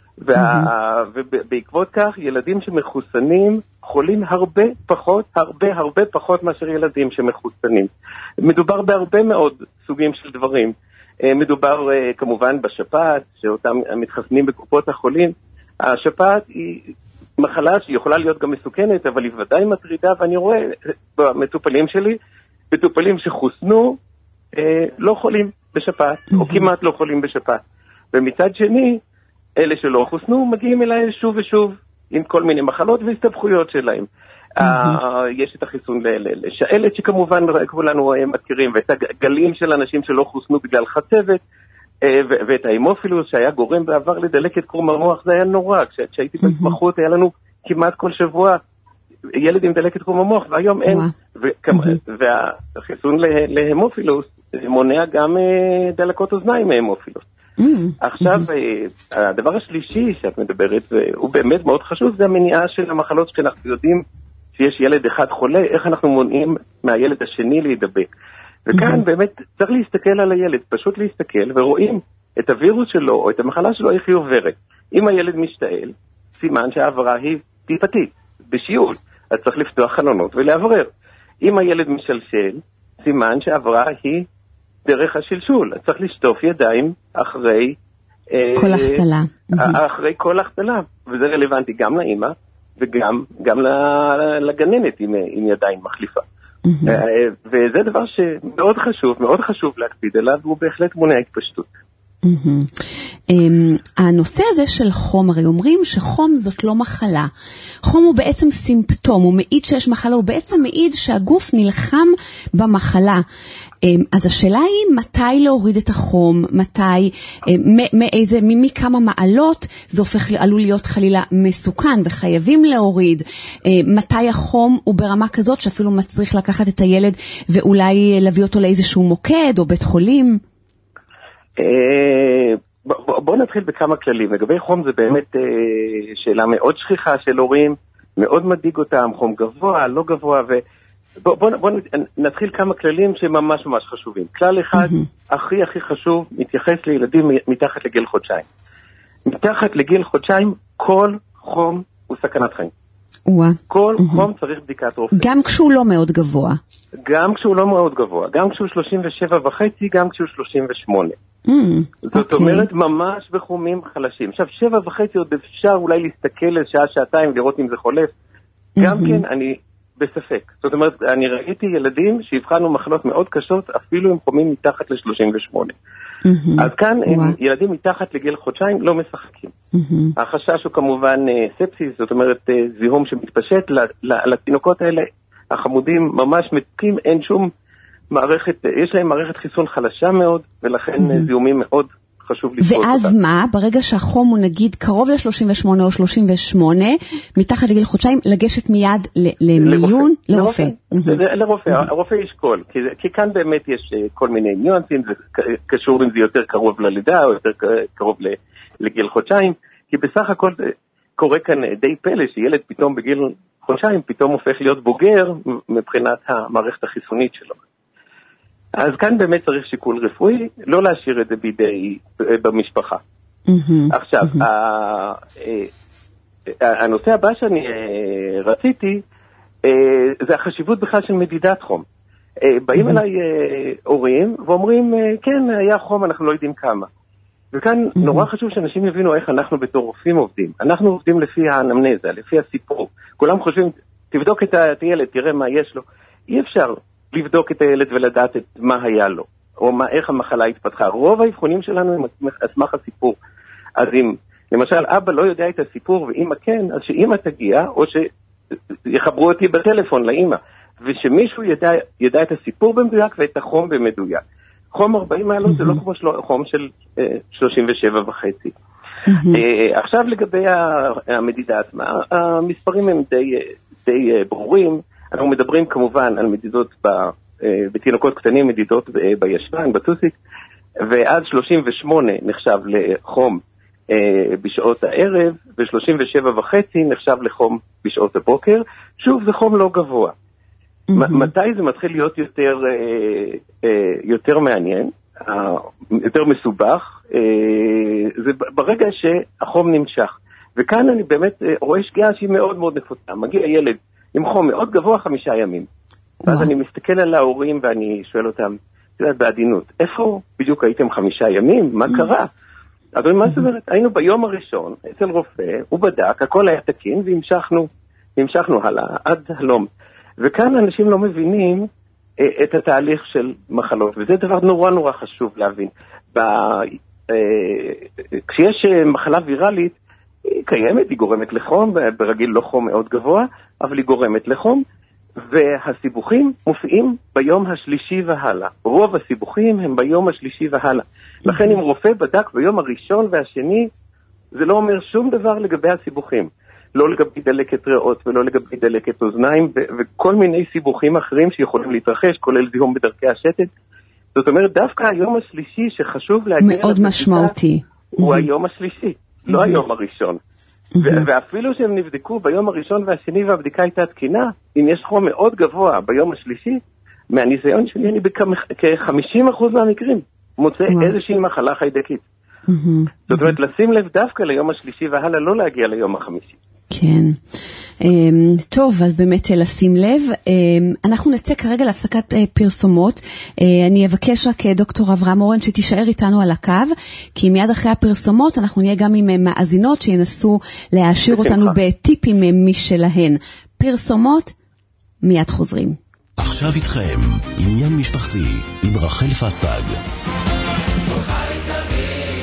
ובעקבות כך, ילדים שמחוסנים חולים הרבה פחות מאשר ילדים שמחוסנים. מדובר בהרבה מאוד סוגים של דברים. מדובר כמובן בשפעת, שאותם מתחסנים בקופות החולים. השפעת היא מחלה שיכולה להיות גם מסוכנת, אבל היא ודאי מטרידה, ואני רואה במטופלים שלי, מטופלים שחוסנו, לא חולים בשפעת, או כמעט לא חולים בשפעת. ומצד שני, אלה שלא חוסנו מגיעים אליי שוב ושוב, עם כל מיני מחלות והסתבכויות שלהם. יש את החיסון לשעלת, שכמובן כולנו מכירים, ואת הגלים של אנשים שלא חוסנו בגלל חצבת, ואת ההמופילוס שהיה גורם בעבר לדלקת קרום המוח, זה היה נורא. כשהייתי בהתמחות היה לנו כמעט כל שבוע ילד עם דלקת קרום המוח, והיום אין. והחיסון להמופילוס מונע גם דלקות אוזניים מהמופילוס. עכשיו, הדבר השלישי שאת מדברת, הוא באמת מאוד חשוב, זה המניעה של המחלות שאנחנו יודעים שיש ילד אחד חולה, איך אנחנו מונעים מהילד השני להידבק. וכאן באמת צריך להסתכל על הילד, פשוט להסתכל, ורואים את הווירוס שלו או את המחלה שלו, איך היא עוברת. אם הילד משתעל, סימן שהעברה היא טיפתית, בשיעול, אז צריך לפתוח חלונות ולעברר. אם הילד משלשל, סימן שהעברה היא דרך השלשול, אז צריך לשטוף ידיים אחרי כל החתלה. אחרי כל החתלה, וזה רלוונטי גם לאמא וגם לגננת עם ידיים מחליפה. וזה דבר שמאוד חשוב להקפיד עליו, והוא בהחלט מונע התפשטות. הנושא הזה של חום, הרי אומרים שחום זאת לא מחלה. חום הוא בעצם סימפטום, הוא מעיד שיש מחלה, הוא בעצם מעיד שהגוף נלחם במחלה. אז השאלה היא מתי להוריד את החום, מתי, מכמה מעלות זה עלול להיות חלילה מסוכן וחייבים להוריד, מתי החום הוא ברמה כזאת שאפילו מצריך לקחת את הילד ואולי להביא אותו לאיזשהו מוקד או בית חולים. בוא נתחיל בכמה כללים. לגבי חום זה באמת שאלה מאוד שכיחה של הורים, מאוד מדאיג אותם, חום גבוה, לא גבוה, בוא נתחיל כמה כללים שממש ממש חשובים. כלל אחד, הכי חשוב, מתייחס לילדים מתחת לגיל חודשיים. מתחת לגיל חודשיים, כל חום הוא סכנת חיים. כל חום צריך בדיקת רופא. גם כשהוא לא מאוד גבוה. גם כשהוא לא מאוד גבוה. גם כשהוא 37.5, גם כשהוא 38. זאת אומרת, ממש בחומים חלשים. עכשיו, 7.5 עוד אפשר אולי להסתכל לשעה, שעתיים, לראות אם זה חולף. גם כן, אני בספק. זאת אומרת, אני ראיתי ילדים שהבחנו מחלות מאוד קשות, אפילו עם חומים מתחת ל-38. אז כאן, ילדים מתחת לגיל חודשיים לא משחקים. החשש הוא כמובן ספסיס, זאת אומרת, זיהום שמתפשט. לתינוקות האלה, החמודים ממש מתקים, אין שום מערכת, יש להם מערכת חיסון חלשה מאוד, ולכן זיהומים מאוד חשוב לפעול אותה. ואז מה? ברגע שהחום הוא נגיד קרוב ל-38 או 38, מתחת לגיל חודשיים, לגשת מיד למיון? לרופא. לרופא, הרופא ישקול, כי כאן באמת יש כל מיני ניואנסים, זה קשור אם זה יותר קרוב ללידה, או יותר קרוב לגיל חודשיים, כי בסך הכל קורה כאן די פלא, שילד פתאום בגיל חודשיים, פתאום הופך להיות בוגר, מבחינת המערכת החיסונית שלו. אז כאן באמת צריך שיקול רפואי, לא להשאיר את זה בידי במשפחה. עכשיו, הנושא הבא שאני רציתי, זה החשיבות בכלל של מדידת חום. באים אליי הורים ואומרים, כן, היה חום, אנחנו לא יודעים כמה. וכאן נורא חשוב שאנשים יבינו איך אנחנו בתור רופאים עובדים. אנחנו עובדים לפי האנמנזה, לפי הסיפור. כולם חושבים, תבדוק את הילד, תראה מה יש לו. אי אפשר לבדוק את הילד ולדעת את מה היה לו, או איך המחלה התפתחה. רוב האבחונים שלנו הם אסמך הסיפור. אז אם, למשל, אבא לא יודע את הסיפור, ואמא כן, אז שאמא תגיע, או שיחברו אותי בטלפון לאמא, ושמישהו ידע את הסיפור במדויק ואת החום במדויק. חום 40 מעלות זה לא כמו חום של 37.5. עכשיו לגבי המדידה עצמה, המספרים הם די ברורים. אנחנו מדברים כמובן על מדידות בתינוקות קטנים, מדידות בישבן, בטוסיק, ואז 38 נחשב לחום בשעות הערב, ו37.5 נחשב לחום בשעות הבוקר. שוב, זה חום לא גבוה. מתי זה מתחיל להיות יותר מעניין, יותר מסובך? זה ברגע שהחום נמשך. וכאן אני באמת רואה שגיאה שהיא מאוד מאוד נפוצה. מגיע ילד עם חום מאוד גבוה 5 ימים. ואז אני מסתכל על ההורים ואני שואל אותם, בעדינות, איפה בדיוק הייתם 5 ימים? מה קרה? אבל מה זאת אומרת? היינו ביום הראשון אצל רופא, הוא בדק, הכל היה תקין, והמשכנו הלאה, עד הלום. וכאן אנשים לא מבינים את התהליך של מחלות, וזה דבר נורא נורא חשוב להבין. כשיש מחלה ויראלית, היא קיימת, היא גורמת לחום, ברגיל לא חום מאוד גבוה, אבל היא גורמת לחום, והסיבוכים מופיעים ביום השלישי והלאה. רוב הסיבוכים הם ביום השלישי והלאה. לכן אם רופא בדק ביום הראשון והשני, זה לא אומר שום דבר לגבי הסיבוכים. לא לגבי דלקת ריאות ולא לגבי דלקת אוזניים, וכל מיני סיבוכים אחרים שיכולים להתרחש, כולל זיהום בדרכי השתן. זאת אומרת, דווקא היום השלישי שחשוב להגיע... מאוד משמעותי. הוא היום השלישי, לא היום הראשון. ואפילו שהם נבדקו ביום הראשון והשני והבדיקה הייתה תקינה, אם יש חום מאוד גבוה ביום השלישי, מהניסיון שלי אני כ-50% מהמקרים מוצא איזושהי מחלה חיידקית. זאת אומרת, לשים לב דווקא ליום השלישי והלאה, לא להגיע ליום החמישי. כן. טוב, אז באמת לשים לב. אנחנו נצא כרגע להפסקת פרסומות. אני אבקש רק דוקטור אברהם אורן שתישאר איתנו על הקו, כי מיד אחרי הפרסומות אנחנו נהיה גם עם מאזינות שינסו להעשיר אותנו בטיפים משלהן. פרסומות, מיד חוזרים. עכשיו איתכם, עניין משפחתי עם רחל פסטג. חי תמיד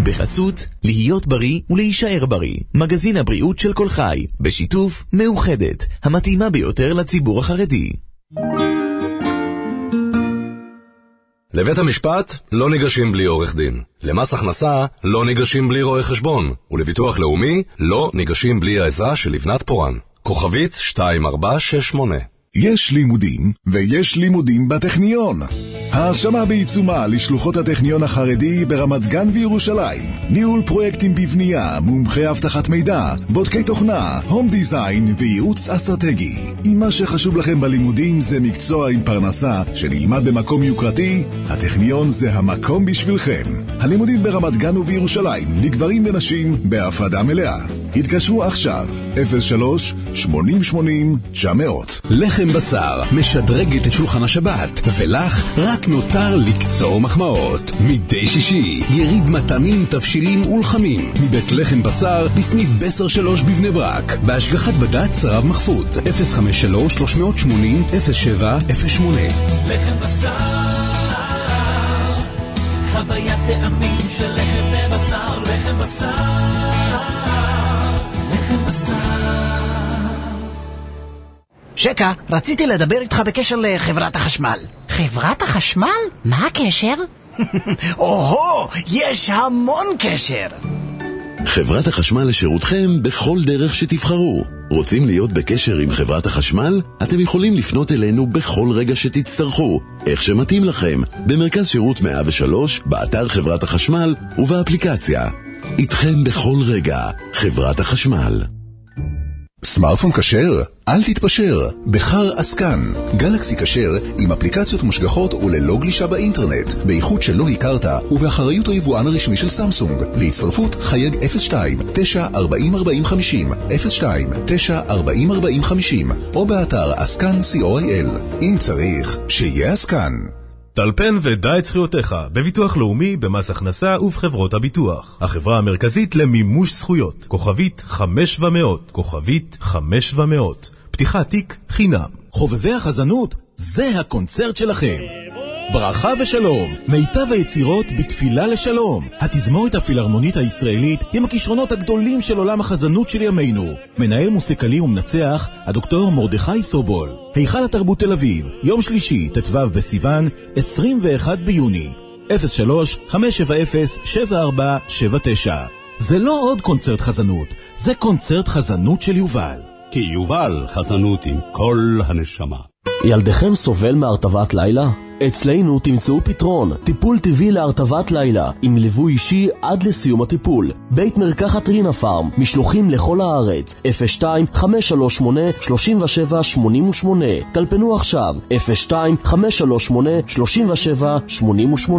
בחסות להיות בריא ולהישאר בריא, מגזין הבריאות של כל חי, בשיתוף מאוחדת, המתאימה ביותר לציבור החרדי. לבית המשפט לא ניגשים בלי עורך דין. למס הכנסה לא ניגשים בלי רואה חשבון. ולביטוח לאומי לא ניגשים בלי העזרה של לבנת פורן. כוכבית 2468. יש לימודים ויש לימודים בטכניון. ההרשמה בעיצומה לשלוחות הטכניון החרדי ברמת גן וירושלים. ניהול פרויקטים בבנייה, מומחי אבטחת מידע, בודקי תוכנה, הום דיזיין וייעוץ אסטרטגי. אם מה שחשוב לכם בלימודים זה מקצוע עם פרנסה שנלמד במקום יוקרתי, הטכניון זה המקום בשבילכם. הלימודים ברמת גן ובירושלים לגברים ונשים בהפרדה מלאה. התקשרו עכשיו 03-80-80-900. לחם בשר משדרגת את שולחן השבת, ולך רק נותר לקצור מחמאות. מדי שישי יריד מטעמים, תבשילים ולחמים מבית לחם בשר בסניף בסר 3 בבני ברק, בהשגחת בד"ץ רב מחפוד. 053-380-0708. לחם בשר, חוויית טעמים של לחם בבשר. לחם בשר, לחם בשר. שקה, רציתי לדבר איתך בקשר לחברת החשמל. חברת החשמל? מה הקשר? או-הו, יש המון קשר. חברת החשמל לשירותכם בכל דרך שתבחרו. רוצים להיות בקשר עם חברת החשמל? אתם יכולים לפנות אלינו בכל רגע שתצטרכו, איך שמתאים לכם, במרכז שירות 103, באתר חברת החשמל ובאפליקציה. איתכם בכל רגע, חברת החשמל. סמארטפון כשר? אל תתפשר, בחר אסקן. גלקסי כשר עם אפליקציות מושגחות וללא גלישה באינטרנט, באיכות שלא הכרת ובאחריות היבואן הרשמי של סמסונג. להצטרפות חייג 02-940-4050, 02-940-4050, או באתר אסקן co.il. אם צריך, שיהיה אסקן. טלפן ודע את זכויותיך בביטוח לאומי, במס הכנסה ובחברות הביטוח. החברה המרכזית למימוש זכויות. כוכבית 5700, כוכבית 5700. פתיחת תיק חינם. חובבי החזנות, זה הקונצרט שלכם. ברכה ושלום, מיטב היצירות בתפילה לשלום. התזמורת הפילהרמונית הישראלית עם הכישרונות הגדולים של עולם החזנות של ימינו. מנהל מוסיקלי ומנצח, הדוקטור מרדכי סובול. היכל התרבות תל אביב, יום שלישי, ט"ו בסיוון, 21 ביוני. 03-570-7479. זה לא עוד קונצרט חזנות, זה קונצרט חזנות של יובל. כי יובל חזנות עם כל הנשמה. ילדכם סובל מהרטבת לילה? אצלנו תמצאו פתרון, טיפול טבעי להרטבת לילה, עם ליווי אישי עד לסיום הטיפול. בית מרקחת רינה פארם, משלוחים לכל הארץ, 02-538-3788. טלפנו עכשיו, 02-538-3788.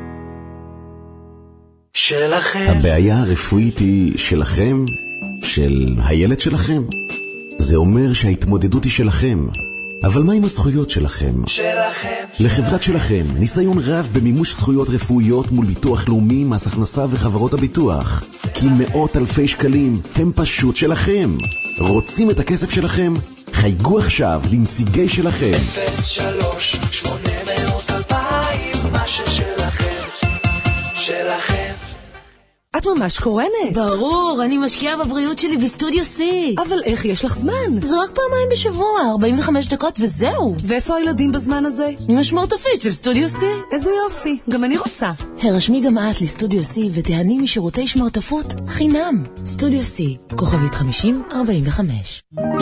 שלכם. הבעיה הרפואית היא שלכם, של הילד שלכם. זה אומר שההתמודדות היא שלכם. אבל מה עם הזכויות שלכם? שלכם. לחברת שלכם ניסיון רב במימוש זכויות רפואיות מול ביטוח לאומי, מס הכנסה וחברות הביטוח. כי מאות אלפי שקלים הם פשוט שלכם. רוצים את הכסף שלכם? חייגו עכשיו לנציגי שלכם. 03-800-2000, מה ששלכם, שלכם. את ממש קורנת. ברור, אני משקיעה בבריאות שלי בסטודיו C. אבל איך יש לך זמן? זה רק פעמיים בשבוע, 45 דקות וזהו. ואיפה הילדים בזמן הזה? עם השמרטפית של סטודיו C. איזה יופי, גם אני רוצה. הרשמי גם את לסטודיו C ותהני משירותי שמרטפות חינם. סטודיו C, כוכבית 5045.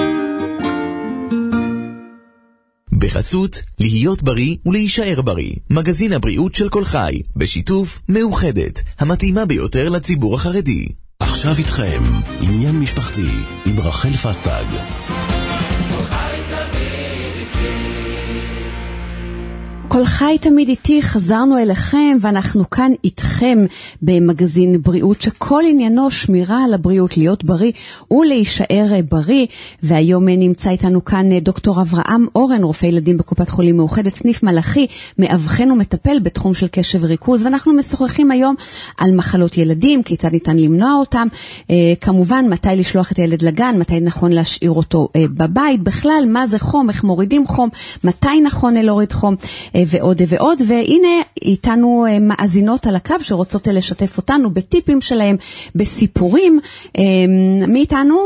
בחסות להיות בריא ולהישאר בריא, מגזין הבריאות של כל חי, בשיתוף מאוחדת, המתאימה ביותר לציבור החרדי. עכשיו איתכם עניין משפחתי עם רחל פסטג. כל חי תמיד איתי, חזרנו אליכם ואנחנו כאן איתכם במגזין בריאות שכל עניינו שמירה על הבריאות, להיות בריא ולהישאר בריא. והיום נמצא איתנו כאן דוקטור אברהם אורן, רופא ילדים בקופת חולים מאוחדת סניף מלאכי, מאבחן ומטפל בתחום של קשב וריכוז, ואנחנו משוחחים היום על מחלות ילדים, כיצד ניתן למנוע אותם, כמובן מתי לשלוח את הילד לגן, מתי נכון להשאיר אותו בבית, בכלל מה זה חום, איך מורידים חום, מתי נכון להוריד חום, ועוד ועוד, והנה איתנו מאזינות על הקו שרוצות לשתף אותנו בטיפים שלהם, בסיפורים. מי איתנו?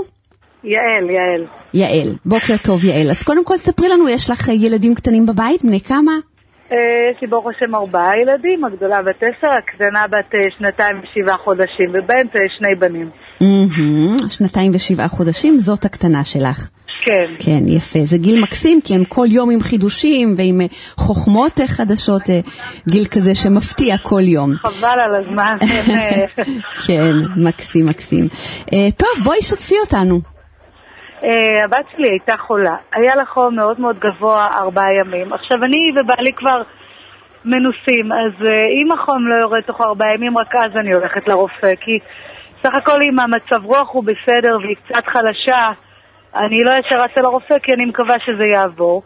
יעל, בוקר טוב יעל. אז קודם כל ספרי לנו, יש לך ילדים קטנים בבית, בני כמה? יש לי ברוך השם 4 ילדים, הגדולה בת 10, הקטנה בת 2 ו7 חודשים, ובאמצע 2 בנים. 2 ו7 חודשים, זאת הקטנה שלך. כן. כן, יפה. זה גיל מקסים, כי הם כל יום עם חידושים ועם חוכמות חדשות, גיל כזה שמפתיע כל יום. חבל על הזמן. כן, מקסים, מקסים. טוב, בואי שתפי אותנו. הבת שלי הייתה חולה. היה לה חום מאוד מאוד גבוה 4 ימים. עכשיו אני ובעלי כבר מנוסים, אז אם החום לא יורד תוך 4 ימים, רק אז אני הולכת לרופא, כי סך הכל אם המצב רוח הוא בסדר והיא קצת חלשה, אני לא ישר רצה לרופא, כי אני מקווה שזה יעבור.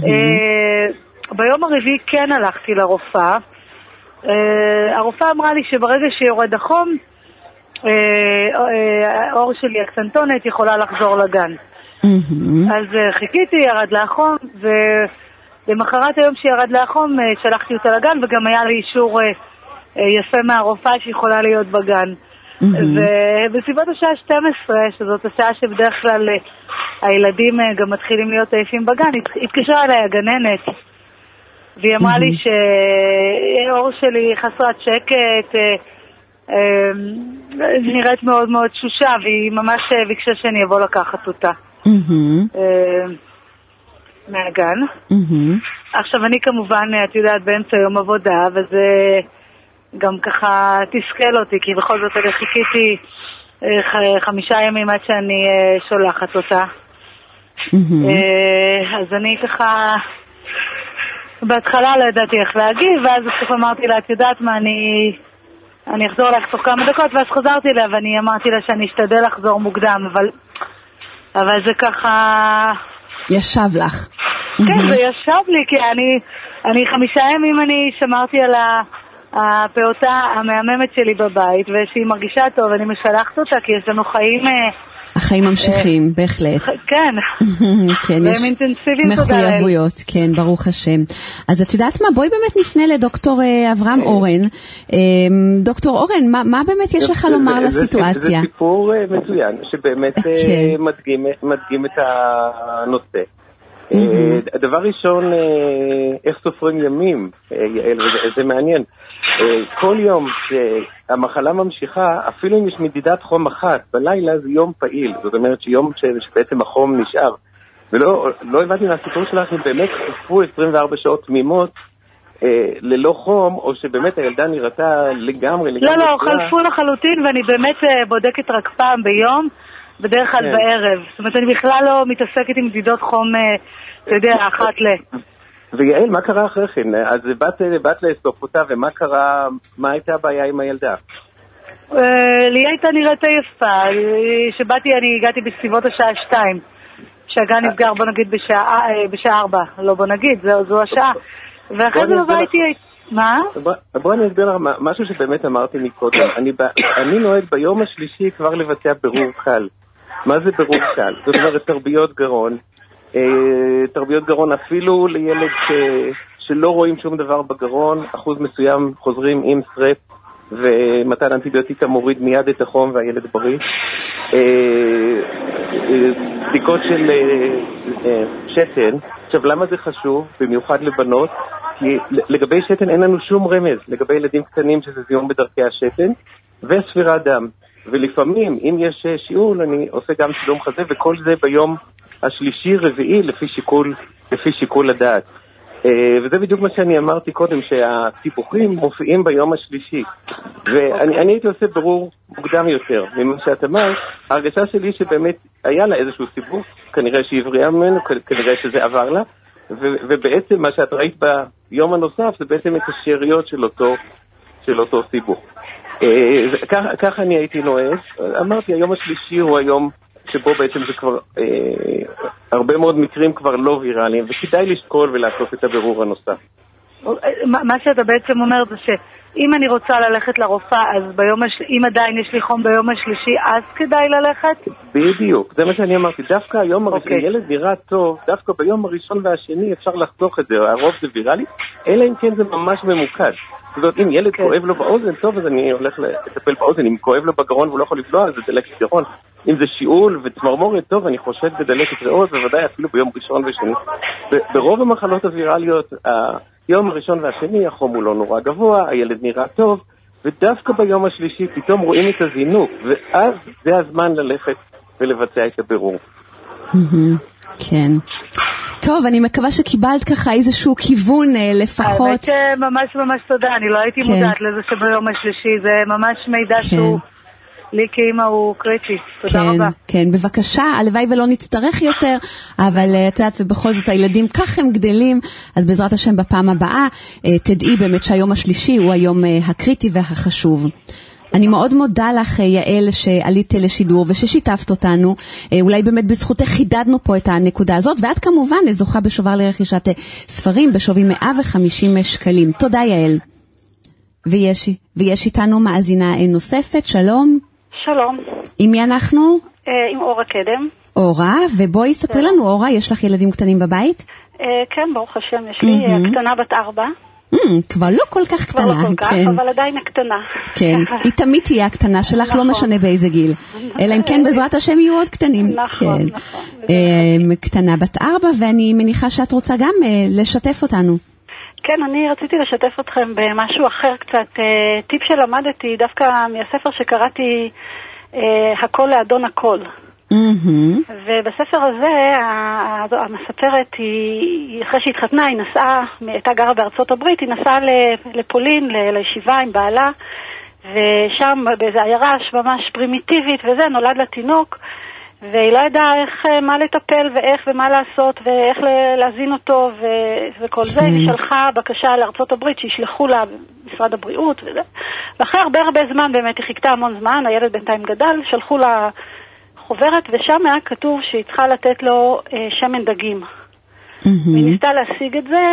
ביום הרביעי כן הלכתי לרופאה. הרופאה אמרה לי שברגע שיורד החום, האור שלי הקסנטונת יכולה לחזור לגן. אז חיכיתי, ירד לחום, ולמחרת היום שירד לחום שלחתי אותה לגן, וגם היה לי אישור יפה מהרופאה שיכולה להיות בגן. ובסביבות השעה 12, שזאת השעה שבדרך כלל הילדים גם מתחילים להיות עייפים בגן, התקשרה אליי הגננת, והיא אמרה לי שהאור שלי חסרת שקט, נראית מאוד מאוד תשושה, והיא ממש ביקשה שאני אבוא לקחת אותה מהגן. עכשיו אני כמובן, את יודעת, באמצע יום עבודה, וזה גם ככה תסכל אותי, כי בכל זאת אני חיכיתי 5 ימים עד שאני שולחת אותה. אז אני ככה בהתחלה לא ידעתי איך להגיב, ואז בסוף אמרתי לה, את יודעת מה, אני אחזור לך תוך כמה דקות, ואז חזרתי לה ואני אמרתי לה שאני אשתדל לחזור מוקדם, אבל זה ככה ישב לך. כן, זה ישב לי, כי אני 5 ימים אני שמרתי על הפעוטה המהממת שלי בבית, ושהיא מרגישה טוב, אני משלחת אותה, כי יש לנו חיים... החיים ממשיכים, בהחלט. כן. כן, יש מחויבויות, כן, ברוך השם. אז את יודעת מה? בואי באמת נפנה לדוקטור אברהם אורן. דוקטור אורן, מה באמת יש לך לומר לסיטואציה? זה סיפור מצוין, שבאמת מדגים את הנושא. הדבר ראשון, איך סופרים ימים, יעל, וזה מעניין. כל יום שהמחלה ממשיכה, אפילו אם יש מדידת חום אחת, בלילה זה יום פעיל. זאת אומרת שיום שבעצם החום נשאר. ולא הבנתי מהסיפור שלך, אם באמת חפו 24 שעות תמימות ללא חום, או שבאמת הילדה נראתה לגמרי. לא, חלפו לחלוטין, ואני באמת בודקת רק פעם ביום, בדרך כלל בערב. זאת אומרת, אני בכלל לא מתעסקת עם מדידות חום, אתה יודע, אחת ויעל, מה קרה אחרי כן? אז באת לאסוף אותה, ומה קרה, מה הייתה הבעיה עם הילדה? לי הייתה נראית יפה, שבאתי, אני הגעתי בסביבות השעה 2, שהגן נסגר, בוא נגיד, בשעה 4, לא בוא נגיד, זו השעה. ואחרי זה בבית היא... מה? בוא אני אסביר לך משהו שבאמת אמרתי מקודם. אני נוהג ביום השלישי כבר לבצע בירור קל. מה זה בירור קל? זאת אומרת, תרביות גרון. תרביות גרון אפילו לילד שלא רואים שום דבר בגרון, אחוז מסוים חוזרים עם סרט, ומתן אנטיביוטיקה מוריד מיד את החום והילד בריא. בדיקות של שתן. עכשיו, למה זה חשוב? במיוחד לבנות, כי לגבי שתן אין לנו שום רמז, לגבי ילדים קטנים שזה זיהום בדרכי השתן, וספירת דם. ולפעמים, אם יש שיעול, אני עושה גם צילום חזה, וכל זה ביום השלישי, רביעי, לפי שיקול הדעת. וזה בדיוק מה שאני אמרתי קודם, שהסיפוחים מופיעים ביום השלישי. ואני הייתי עושה ברור מוקדם יותר ממה שאת אמרת. ההרגשה שלי שבאמת היה לה איזשהו סיפור, כנראה שהיא הבריאה ממנו, כנראה שזה עבר לה, ובעצם מה שאת ראית ביום הנוסף זה בעצם את השאריות של אותו סיפור. כך אני הייתי נועז. אמרתי, היום השלישי הוא היום שבו בעצם זה כבר הרבה מאוד מקרים כבר לא ויראליים, וכדאי לשקול ולעשות את הבירור הנוסף. מה שאתה בעצם אומר זה אם אני רוצה ללכת לרופאה, אז אם עדיין יש לי חום ביום השלישי, אז כדאי ללכת? בדיוק, זה מה שאני אמרתי. דווקא היום הראשון, ילד נראה טוב, דווקא ביום הראשון והשני אפשר לחתוך את זה, הרוב זה ויראלי, אלא אם כן זה ממש ממוקד. זאת אומרת, אם ילד כואב לו באוזן, טוב, אז אני הולך לטפל באוזן. אם כואב לו בגרון והוא לא יכול לבלוע, אז זה דלקת גרון. אם זה שיעול וצמרמורת, טוב, אני חושד בדלקת ריאות, בוודאי אפילו ביום ראשון ושני. ברוב המחלות הוויראליות, היום הראשון והשני, החום הוא לא נורא גבוה, הילד נראה טוב, ודווקא ביום השלישי פתאום רואים את הזינוק, ואז זה הזמן ללכת ולבצע את הבירור. כן. טוב, אני מקווה שקיבלת ככה איזשהו כיוון לפחות. האמת ממש ממש תודה, אני לא הייתי מודעת לזה שביום השלישי, זה ממש מידע שהוא לי כאמא הוא קריטי. תודה רבה. כן, בבקשה, הלוואי ולא נצטרך יותר, אבל את יודעת, ובכל זאת הילדים כך הם גדלים, אז בעזרת השם בפעם הבאה תדעי באמת שהיום השלישי הוא היום הקריטי והחשוב. אני מאוד מודה לך, יעל, שעלית לשידור וששיתפת אותנו. אולי באמת בזכותך חידדנו פה את הנקודה הזאת, ואת כמובן זוכה בשובר לרכישת ספרים בשווי 150 שקלים. תודה, יעל. ויש איתנו מאזינה נוספת. שלום. שלום. עם מי אנחנו? עם אורה קדם. אורה, ובואי ספרי לנו, אורה, יש לך ילדים קטנים בבית? כן, ברוך השם, יש לי הקטנה בת 4. כבר לא כל כך קטנה. כבר לא כל כך, אבל עדיין הקטנה. כן, היא תמיד תהיה הקטנה שלך, לא משנה באיזה גיל. אלא אם כן בעזרת השם יהיו עוד קטנים. נכון, נכון. קטנה בת 4, ואני מניחה שאת רוצה גם לשתף אותנו. כן, אני רציתי לשתף אתכם במשהו אחר קצת, טיפ שלמדתי דווקא מהספר שקראתי, הכל לאדון הכל. ובספר הזה המספרת היא אחרי שהתחתנה, היא נסעה, הייתה גרה בארצות הברית, היא נסעה לפולין לישיבה עם בעלה, ושם באיזו עיירה ממש פרימיטיבית וזה, נולד לה תינוק, והיא לא ידעה מה לטפל ואיך ומה לעשות ואיך להזין אותו וכל זה. היא שלחה בקשה לארצות הברית שישלחו לה משרד הבריאות וזה, ואחרי הרבה זמן, באמת היא חיכתה המון זמן, הילד בינתיים גדל, שלחו לה חוברת, ושם היה כתוב שהיא צריכה לתת לו שמן דגים. והיא ניסתה להשיג את זה,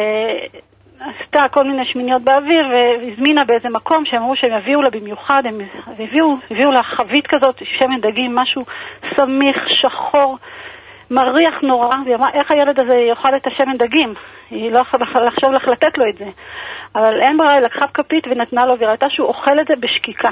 ועשתה כל מיני שמיניות באוויר, והזמינה באיזה מקום שהם אמרו שהם יביאו לה במיוחד, הם הביאו לה חבית כזאת, שמן דגים, משהו סמיך, שחור, מריח נורא, והיא אמרה, איך הילד הזה יאכל את השמן דגים? היא לא יכולה לחשוב לך לתת לו את זה. אבל אין ברירה, היא לקחה כפית ונתנה לו, וראתה שהוא אוכל את זה בשקיקה.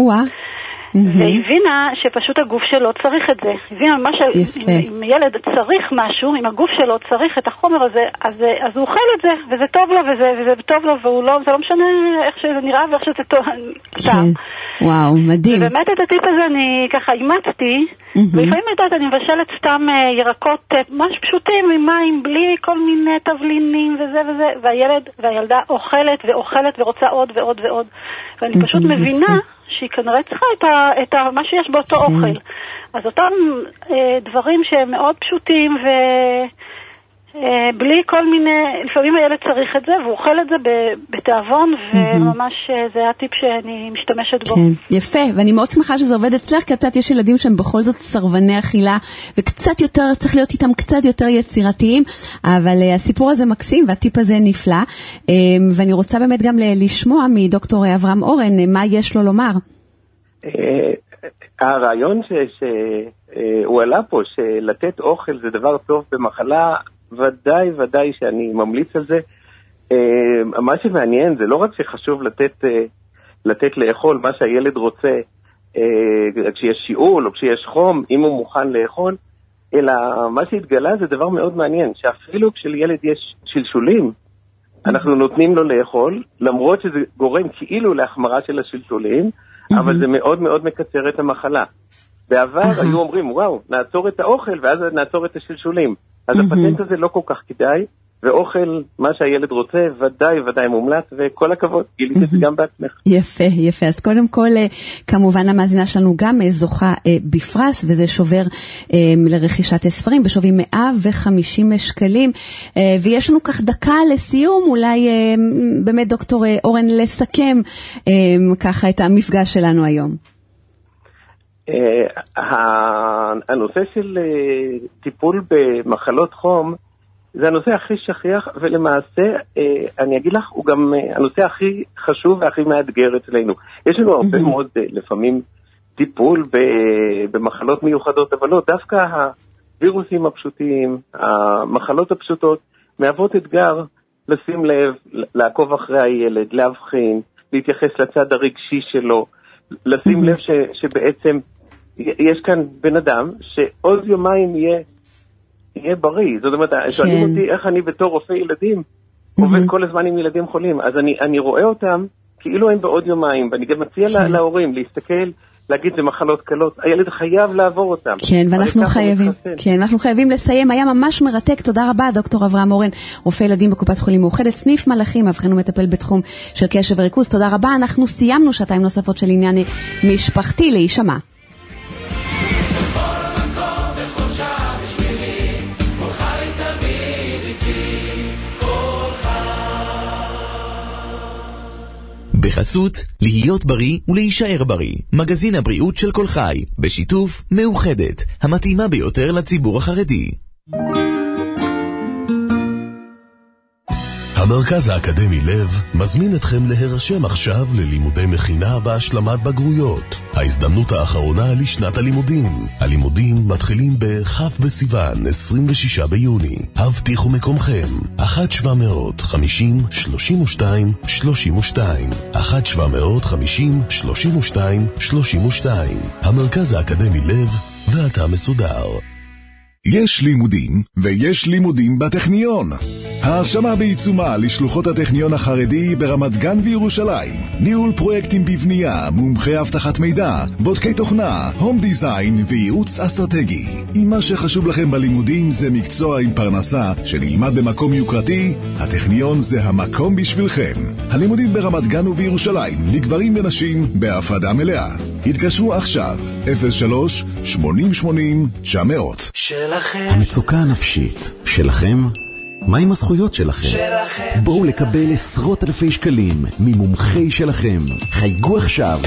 והבינה שפשוט הגוף שלו צריך את זה. הבינה אם ילד צריך משהו, אם הגוף שלו צריך את החומר הזה, אז הוא אוכל את זה, וזה טוב לו, וזה טוב לו, זה לא משנה איך שזה נראה ואיך שזה טוב. וואו, מדהים. ובאמת את הטיפ הזה אני ככה אימצתי, ולפעמים יודעת, אני מבשלת סתם ירקות ממש פשוטים, עם מים, בלי כל מיני תבלינים וזה וזה, והילד והילדה אוכלת ואוכלת ורוצה עוד ועוד ועוד. ואני פשוט מבינה שהיא כנראה צריכה את מה שיש באותו אוכל. אז אותם דברים שהם מאוד פשוטים ובלי כל מיני, לפעמים הילד צריך את זה והוא אוכל את זה בתאבון, וממש זה הטיפ שאני משתמשת בו. כן, יפה, ואני מאוד שמחה שזה עובד אצלך, כי את יש ילדים שהם בכל זאת סרבני אכילה, וקצת יותר, צריך להיות איתם קצת יותר יצירתיים, אבל הסיפור הזה מקסים והטיפ הזה נפלא, ואני רוצה באמת גם לשמוע מדוקטור אברהם אורן, מה יש לו לומר. הרעיון שהוא עלה פה, שלתת אוכל זה דבר טוב במחלה, ודאי שאני ממליץ על זה. מה שמעניין זה לא רק שחשוב לתת לאכול מה שהילד רוצה, כשיש שיעול או כשיש חום, אם הוא מוכן לאכול, אלא מה שהתגלה זה דבר מאוד מעניין, שאפילו כשלילד יש שלשולים, אנחנו נותנים לו לאכול, למרות שזה גורם כאילו להחמרה של השלשולים, אבל זה מאוד מאוד מקצר את המחלה. בעבר היו אומרים, וואו, נעצור את האוכל ואז נעצור את השלשולים. אז הפטנט הזה לא כל כך כדאי, ואוכל, מה שהילד רוצה, ודאי מומלץ, וכל הכבוד, גילית את זה גם בעצמך. יפה. אז קודם כל, כמובן המאזינה שלנו גם זוכה בפרס, וזה שובר לרכישת ספרים, בשווי 150 שקלים, ויש לנו כך דקה לסיום, אולי באמת דוקטור אורן לסכם ככה את המפגש שלנו היום. הנושא של טיפול במחלות חום, זה הנושא הכי שכיח, ולמעשה, אני אגיד לך, הוא גם הנושא הכי חשוב והכי מאתגר אצלנו. יש לנו הרבה מאוד, לפעמים, טיפול במחלות מיוחדות, אבל לא, דווקא הווירוסים הפשוטים, המחלות הפשוטות, מהוות אתגר לשים לב, לעקוב אחרי הילד, להבחין, להתייחס לצד הרגשי שלו, לשים לב שבעצם יש כאן בן אדם שעוד יומיים יהיה בריא. זאת אומרת, שואלים אותי איך אני בתור רופא ילדים עובד כל הזמן עם ילדים חולים. אז אני רואה אותם כאילו הם בעוד יומיים, ואני גם מציע להורים להסתכל, להגיד זה מחלות קלות, הילד חייב לעבור אותם. כן, ואנחנו חייבים לסיים. היה ממש מרתק. תודה רבה, דוקטור אברהם אורן, רופא ילדים בקופת חולים מאוחדת, סניף מלאכים, מבחן ומטפל בתחום של קשב וריכוז. תודה רבה. אנחנו סיימנו שעתיים נוספות של עניין משפחתי. להישמע. בחסות, להיות בריא ולהישאר בריא. מגזין הבריאות של כל חי, בשיתוף מאוחדת, המתאימה ביותר לציבור החרדי. המרכז האקדמי לב מזמין אתכם להירשם עכשיו ללימודי מכינה והשלמת בגרויות. ההזדמנות האחרונה לשנת הלימודים. הלימודים מתחילים בכ' בסיוון, 26 ביוני. הבטיחו מקומכם. 1-750-32-32 1-750-32-32. המרכז האקדמי לב, ואתה מסודר. יש לימודים, ויש לימודים בטכניון. ההרשמה בעיצומה לשלוחות הטכניון החרדי ברמת גן וירושלים. ניהול פרויקטים בבנייה, מומחי אבטחת מידע, בודקי תוכנה, הום דיזיין וייעוץ אסטרטגי. אם מה שחשוב לכם בלימודים זה מקצוע עם פרנסה שנלמד במקום יוקרתי, הטכניון זה המקום בשבילכם. הלימודים ברמת גן ובירושלים, לגברים ונשים, בהפרדה מלאה. התקשרו עכשיו, 03-8080-900. שלכם. המצוקה הנפשית שלכם? מה עם הזכויות שלכם? שלכם. בואו לקבל עשרות אלפי שקלים ממומחי שלכם. חייגו עכשיו.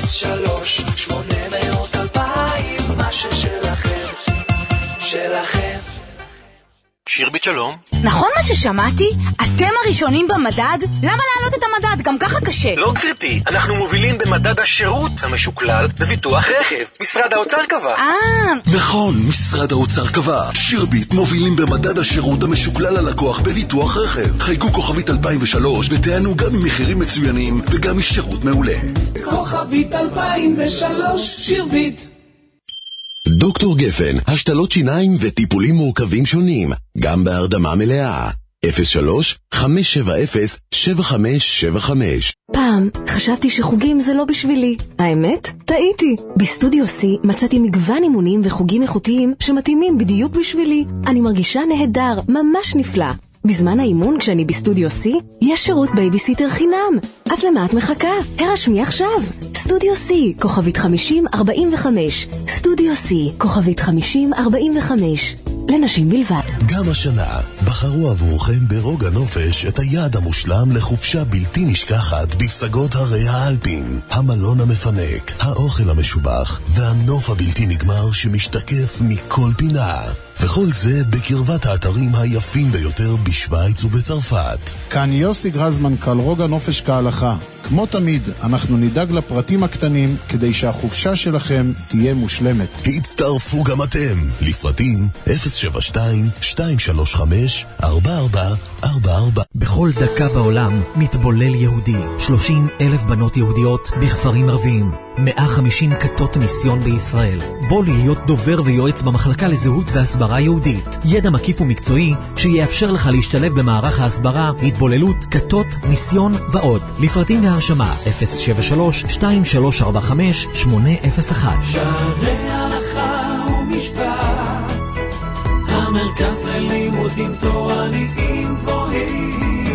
03-800-2000, מה ששלכם. שלכם. שירבית שלום. נכון מה ששמעתי? אתם הראשונים במדד? למה להעלות את המדד? גם ככה קשה. לא גברתי, אנחנו מובילים במדד השירות המשוקלל בביטוח רכב. משרד האוצר קבע. נכון, משרד האוצר קבע. שירבית מובילים במדד השירות המשוקלל ללקוח בביטוח רכב. חייגו כוכבית 2003 ותענו גם ממחירים מצוינים וגם משירות מעולה. כוכבית 2003, שירבית. דוקטור גפן, השתלות שיניים וטיפולים מורכבים שונים, גם בהרדמה מלאה. 03-570-7575. פעם חשבתי שחוגים זה לא בשבילי. האמת? טעיתי. בסטודיו C מצאתי מגוון אימונים וחוגים איכותיים שמתאימים בדיוק בשבילי. אני מרגישה נהדר, ממש נפלא. בזמן האימון כשאני בסטודיו C, יש שירות בייביסיטר חינם. אז למה את מחכה? הרשמי עכשיו. סטודיו C, כוכבית 5045. סטודיו C, כוכבית 5045. לנשים בלבד. גם השנה בחרו עבורכם ברוגע נופש את היעד המושלם לחופשה בלתי נשכחת בפסגות הרי האלפים. המלון המפנק, האוכל המשובח והנוף הבלתי נגמר שמשתקף מכל פינה. וכל זה בקרבת האתרים היפים ביותר בשוויץ ובצרפת. כאן יוסי גרזמן, מנכ"ל רוגע נופש כהלכה. כמו תמיד, אנחנו נדאג לפרטים הקטנים כדי שהחופשה שלכם תהיה מושלמת. הצטרפו גם אתם. לפרטים 072-235-4444. בכל דקה בעולם מתבולל יהודי. 30,000 בנות יהודיות בכפרים ערביים. 150 כתות מיסיון בישראל. בוא להיות דובר ויועץ במחלקה לזהות והסברה יהודית. ידע מקיף ומקצועי שיאפשר לך להשתלב במערך ההסברה, התבוללות, כתות, מיסיון ועוד. לפרטים והרשמה 073-2345-801. שערי הלכה ומשפט, המרכז ללימודים תורניים גבוהים.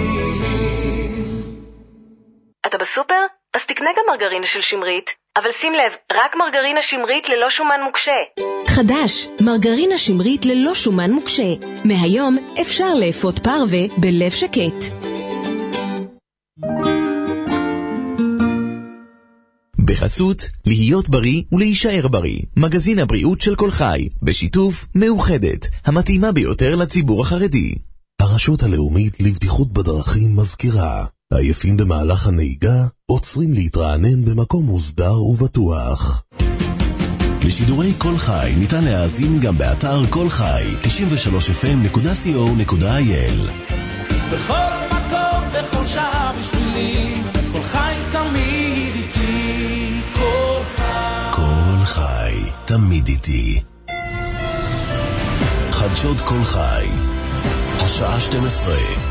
אתה בסופר? אז תקנה גם מרגרינה של שמרית, אבל שים לב, רק מרגרינה שמרית ללא שומן מוקשה. חדש, מרגרינה שמרית ללא שומן מוקשה. מהיום אפשר לאפות פרווה בלב שקט. בחסות, להיות בריא ולהישאר בריא. מגזין הבריאות של כל חי, בשיתוף מאוחדת, המתאימה ביותר לציבור החרדי. הרשות הלאומית לבטיחות בדרכים מזכירה, עייפים במהלך הנהיגה, עוצרים להתרענן במקום מוסדר ובטוח. לשידורי כל חי ניתן להאזין גם באתר כל חי, 93fm.co.il. בכל מקום, בכל שעה בשבילי, כל חי תמיד איתי, כל חי. כל חי, תמיד איתי. חדשות כל חי, השעה 12.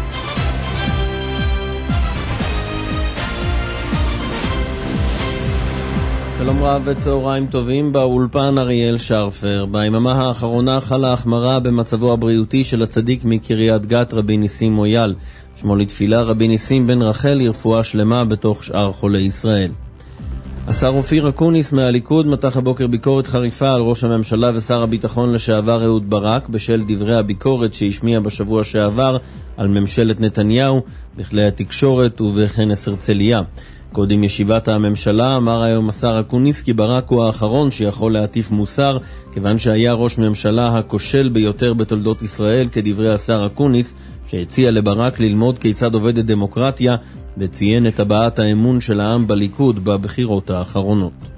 שלום רב וצהריים טובים, באולפן אריאל שרפר. ביממה האחרונה חלה החמרה במצבו הבריאותי של הצדיק מקריית גת רבי ניסים מויאל. שמו לתפילה רבי ניסים בן רחל לרפואה שלמה בתוך שאר חולי ישראל. השר אופיר אקוניס מהליכוד מתח הבוקר ביקורת חריפה על ראש הממשלה ושר הביטחון לשעבר אהוד ברק בשל דברי הביקורת שהשמיע בשבוע שעבר על ממשלת נתניהו בכלי התקשורת ובכנס הרצליה. קודם ישיבת הממשלה אמר היום השר אקוניס כי ברק הוא האחרון שיכול להטיף מוסר, כיוון שהיה ראש ממשלה הכושל ביותר בתולדות ישראל, כדברי השר אקוניס, שהציע לברק ללמוד כיצד עובדת דמוקרטיה, וציין את הבעת האמון של העם בליכוד בבחירות האחרונות.